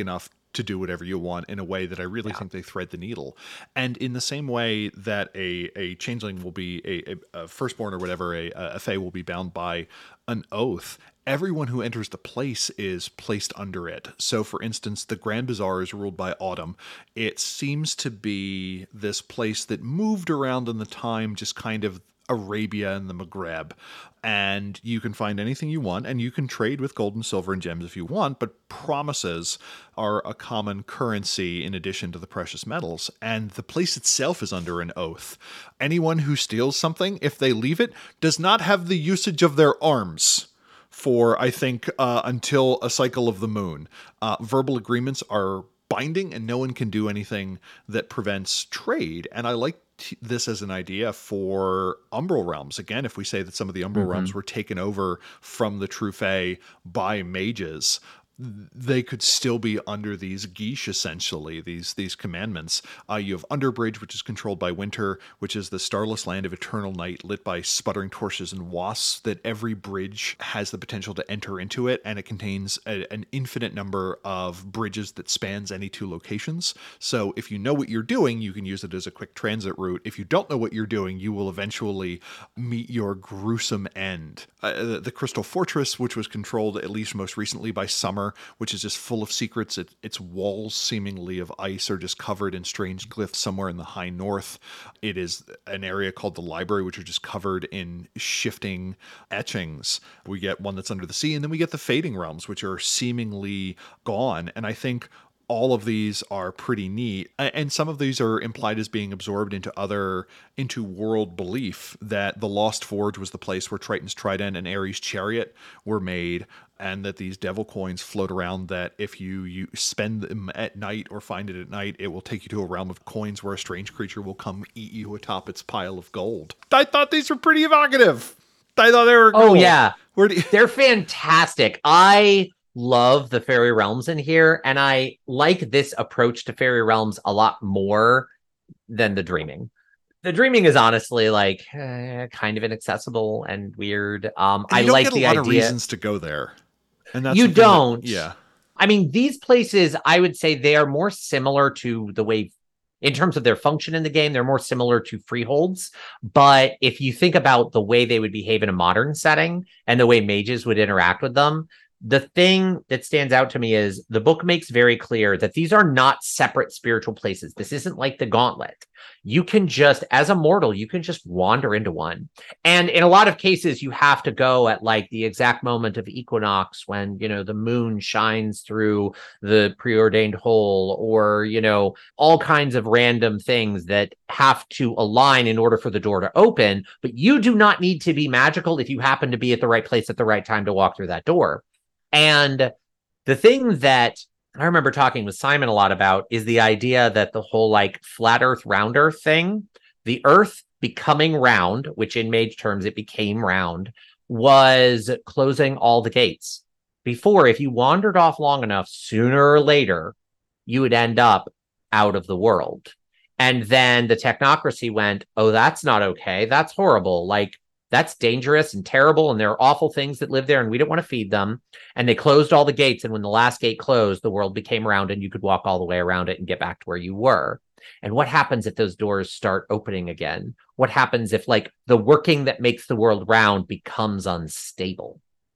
to do whatever you want in a way that I really Yeah. think they thread the needle. And in the same way that a, a changeling will be a, a, a firstborn or whatever, a, a fae will be bound by an oath, everyone who enters the place is placed under it. So, for instance, the Grand Bazaar is ruled by Autumn. It seems to be this place that moved around in the time, just kind of Arabia and the Maghreb. And you can find anything you want, and you can trade with gold and silver and gems if you want, but promises are a common currency in addition to the precious metals. And the place itself is under an oath. Anyone who steals something, if they leave it, does not have the usage of their arms for, I think, uh, until a cycle of the moon. Uh, verbal agreements are binding, and no one can do anything that prevents trade. And I like t- this as an idea for Umbral Realms. Again, if we say that some of the Umbral Mm-hmm. Realms were taken over from the True Fae by mages, they could still be under these geesh, essentially, these these commandments. Uh, you have Underbridge, which is controlled by Winter, which is the starless land of eternal night lit by sputtering torches and wasps, that every bridge has the potential to enter into it, and it contains a, an infinite number of bridges that spans any two locations. So if you know what you're doing, you can use it as a quick transit route. If you don't know what you're doing, you will eventually meet your gruesome end. Uh, the, the Crystal Fortress, which was controlled at least most recently by Summer, which is just full of secrets. It, its walls, seemingly of ice, are just covered in strange glyphs somewhere in the high north. It is an area called the Library, which are just covered in shifting etchings. We get one that's under the sea, and then we get the Fading Realms, which are seemingly gone. And I think all of these are pretty neat, and some of these are implied as being absorbed into other into world belief, that the Lost Forge was the place where Triton's Trident and Ares' Chariot were made, and that these devil coins float around, that if you, you spend them at night or find it at night, it will take you to a realm of coins where a strange creature will come eat you atop its pile of gold. I thought these were pretty evocative. I thought they were cool. Oh, yeah. Where do you- They're fantastic. I love the fairy realms in here, and I like this approach to fairy realms a lot more than the dreaming. The dreaming is honestly like eh, kind of inaccessible and weird. Um, And I you don't like get a the lot idea. of reasons to go there, and that's You the thing that- don't. yeah. I mean, these places, I would say they are more similar to the way, in terms of their function in the game, they're more similar to freeholds. But if you think about the way they would behave in a modern setting and the way mages would interact with them, the thing that stands out to me is the book makes very clear that these are not separate spiritual places. This isn't like the Gauntlet. You can just, as a mortal, you can just wander into one. And in a lot of cases, you have to go at like the exact moment of equinox when, you know, the moon shines through the preordained hole, or, you know, all kinds of random things that have to align in order for the door to open. But you do not need to be magical if you happen to be at the right place at the right time to walk through that door. And the thing that I remember talking with Simon a lot about is the idea that the whole like flat earth, round earth thing, the earth becoming round, which in mage terms, it became round, was closing all the gates. Before, if you wandered off long enough, sooner or later, you would end up out of the world. And then the technocracy went, oh, that's not okay. That's horrible. Like, that's dangerous and terrible, and there are awful things that live there, and we don't want to feed them. And they closed all the gates, and when the last gate closed, the world became round, and you could walk all the way around it and get back to where you were. And what happens if those doors start opening again? What happens if, like, the working that makes the world round becomes unstable?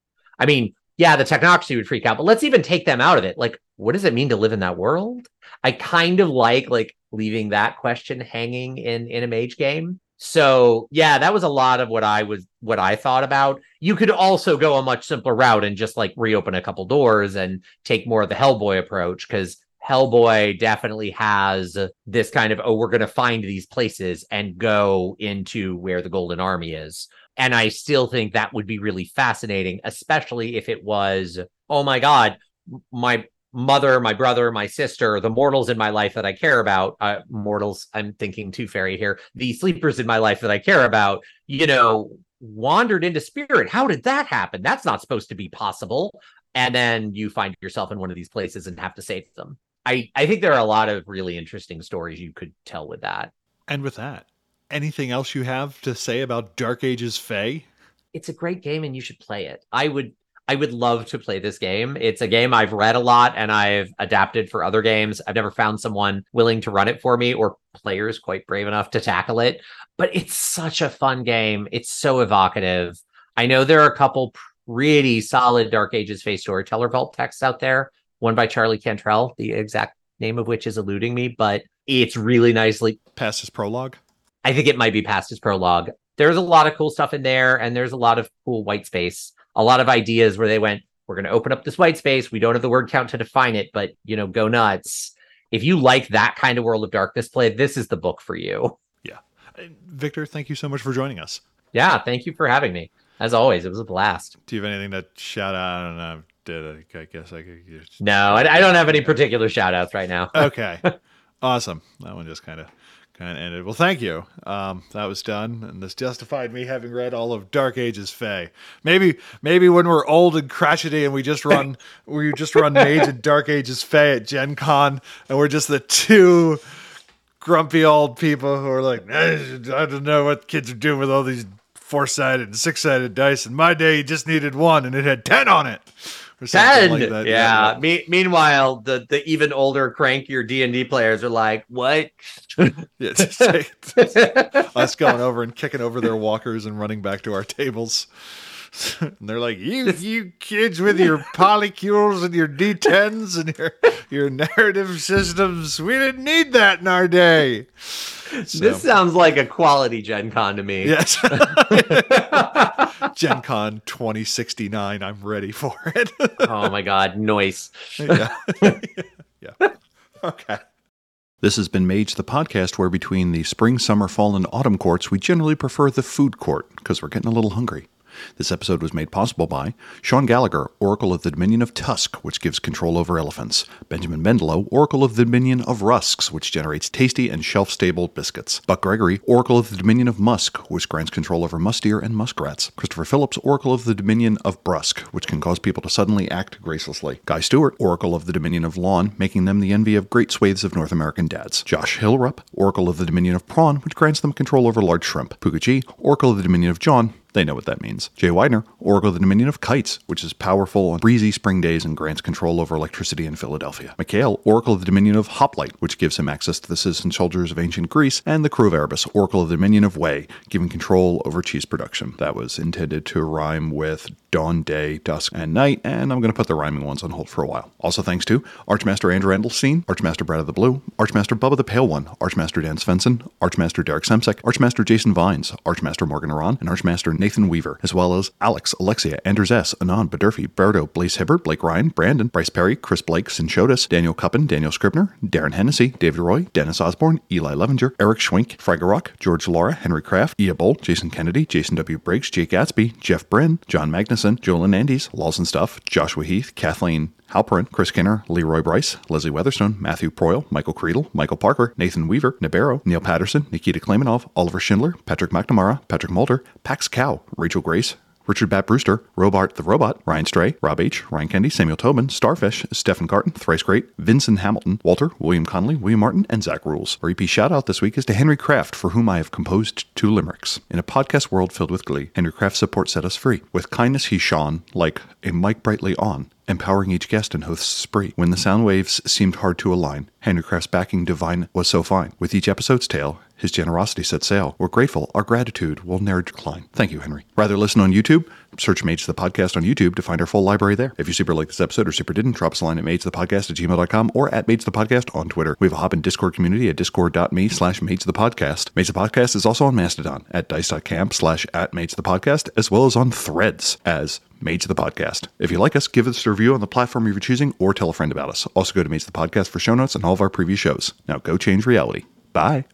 I mean, yeah, the technocracy would freak out, but let's even take them out of it. Like, what does it mean to live in that world? I kind of like, like, leaving that question hanging in, in a mage game. So yeah, that was a lot of what I was, what I thought about. You could also go a much simpler route and just like reopen a couple doors and take more of the Hellboy approach, because Hellboy definitely has this kind of, oh, we're going to find these places and go into where the Golden Army is. And I still think that would be really fascinating, especially if it was, oh my God, my mother, my brother, my sister, the mortals in my life that I care about, uh, mortals, I'm thinking Tooth Fairy here, the sleepers in my life that I care about, you know, wandered into spirit. How did that happen? That's not supposed to be possible. And then you find yourself in one of these places and have to save them. I, I think there are a lot of really interesting stories you could tell with that. And with that, anything else you have to say about Dark Ages Fae? It's a great game and you should play it. I would I would love to play this game. It's a game I've read a lot and I've adapted for other games. I've never found someone willing to run it for me or players quite brave enough to tackle it. But it's such a fun game. It's so evocative. I know there are a couple pretty solid Dark Ages Fey Storyteller Vault texts out there, one by Charlie Cantrell, the exact name of which is eluding me, but it's really nicely past his prologue. I think it might be past his prologue. There's a lot of cool stuff in there, and there's a lot of cool white space, a lot of ideas where they went, we're going to open up this white space. We don't have the word count to define it, but, you know, go nuts. If you like that kind of World of Darkness play, this is the book for you. Yeah. Victor, thank you so much for joining us. Yeah, thank you for having me. As always, it was a blast. Do you have anything to shout out? I don't know. Did I, I guess I could. Just... No, I, I don't have any particular shout outs right now. Okay. Awesome. That one just kind of kind of ended. Well, thank you. Um, that was done, and this justified me having read all of Dark Ages Fey. Maybe, maybe when we're old and crotchety and we just run, we just run Mage and Dark Ages Fey at Gen Con, and we're just the two grumpy old people who are like, I don't know what kids are doing with all these four-sided and six-sided dice. In my day, you just needed one, and it had ten on it. Or ten, like that. yeah. yeah. Me- meanwhile, the the even older, crankier D and D players are like, "What?" Yeah, just like, us going over and kicking over their walkers and running back to our tables. And they're like, "You, you kids with your polycules and your D tens and your your narrative systems, we didn't need that in our day." So. This sounds like a quality Gen Con to me. Yes. Gen Con twenty sixty-nine. I'm ready for it. Oh my God. Noise. Yeah. Yeah. Okay. This has been Mage the Podcast, where between the spring, summer, fall, and autumn courts, we generally prefer the food court because we're getting a little hungry. This episode was made possible by Sean Gallagher, Oracle of the Dominion of Tusk, which gives control over elephants; Benjamin Mendelow, Oracle of the Dominion of Rusks, which generates tasty and shelf-stable biscuits; Buck Gregory, Oracle of the Dominion of Musk, which grants control over musk deer and muskrats; Christopher Phillips, Oracle of the Dominion of Brusk, which can cause people to suddenly act gracelessly; Guy Stewart, Oracle of the Dominion of Lawn, making them the envy of great swathes of North American dads; Josh Hillrup, Oracle of the Dominion of Prawn, which grants them control over large shrimp; Puka G, Oracle of the Dominion of John. They know what that means. Jay Widener, Oracle of the Dominion of Kites, which is powerful on breezy spring days and grants control over electricity in Philadelphia. Mikhail, Oracle of the Dominion of Hoplite, which gives him access to the citizen soldiers of ancient Greece. And the crew of Erebus, Oracle of the Dominion of Whey, giving control over cheese production. That was intended to rhyme with dawn, day, dusk, and night, and I'm going to put the rhyming ones on hold for a while. Also thanks to Archmaster Andrew Endelstein, Archmaster Brad of the Blue, Archmaster Bubba the Pale One, Archmaster Dan Svensson, Archmaster Derek Semsek, Archmaster Jason Vines, Archmaster Morgan Aran, and Archmaster Nathan Weaver, as well as Alex, Alexia, Anders S., Anand, Badurfi, Berto, Blaze Hibbert, Blake Ryan, Brandon, Bryce Perry, Chris Blake, Sinchotis, Daniel Cuppin, Daniel Scribner, Darren Hennessy, David Roy, Dennis Osborne, Eli Levenger, Eric Schwink, Fragerrock, George Laura, Henry Kraft, Ia Bolt, Jason Kennedy, Jason W. Briggs, Jake Gatsby, Jeff Bryn, John Magnuson, Joelyn Andes, Laws and Stuff, Joshua Heath, Kathleen Halperin, Chris Kinner, Leroy Bryce, Leslie Weatherstone, Matthew Proyle, Michael Creedle, Michael Parker, Nathan Weaver, Nabero, Neil Patterson, Nikita Klaimanov, Oliver Schindler, Patrick McNamara, Patrick Mulder, Pax Cow, Rachel Grace, Richard Bat Brewster, Robart the Robot, Ryan Stray, Rob H., Ryan Kennedy, Samuel Tobin, Starfish, Stephen Carton, Thrice Great, Vincent Hamilton, Walter, William Connolly, William Martin, and Zach Rules. Our E P shout-out this week is to Henry Kraft, for whom I have composed two limericks. In a podcast world filled with glee, Henry Kraft's support set us free. With kindness he shone, like a mic brightly on, empowering each guest in Hoth's spree. When the sound waves seemed hard to align, Henry Kraft's backing divine was so fine. With each episode's tale, his generosity set sail. We're grateful. Our gratitude will ne'er decline. Thank you, Henry. Rather listen on YouTube? Search Mage the Podcast on YouTube to find our full library there. If you super like this episode or super didn't, drop us a line at magethepodcast at gmail dot com or at Mage the Podcast on Twitter. We have a hop in Discord community at discord.me slash Mage the Podcast. Mage the Podcast is also on Mastodon at dice.camp slash at Mage the Podcast, as well as on Threads as Mage the Podcast. If you like us, give us a review on the platform you're choosing or tell a friend about us. Also go to Mage the Podcast for show notes and all of our previous shows. Now go change reality. Bye.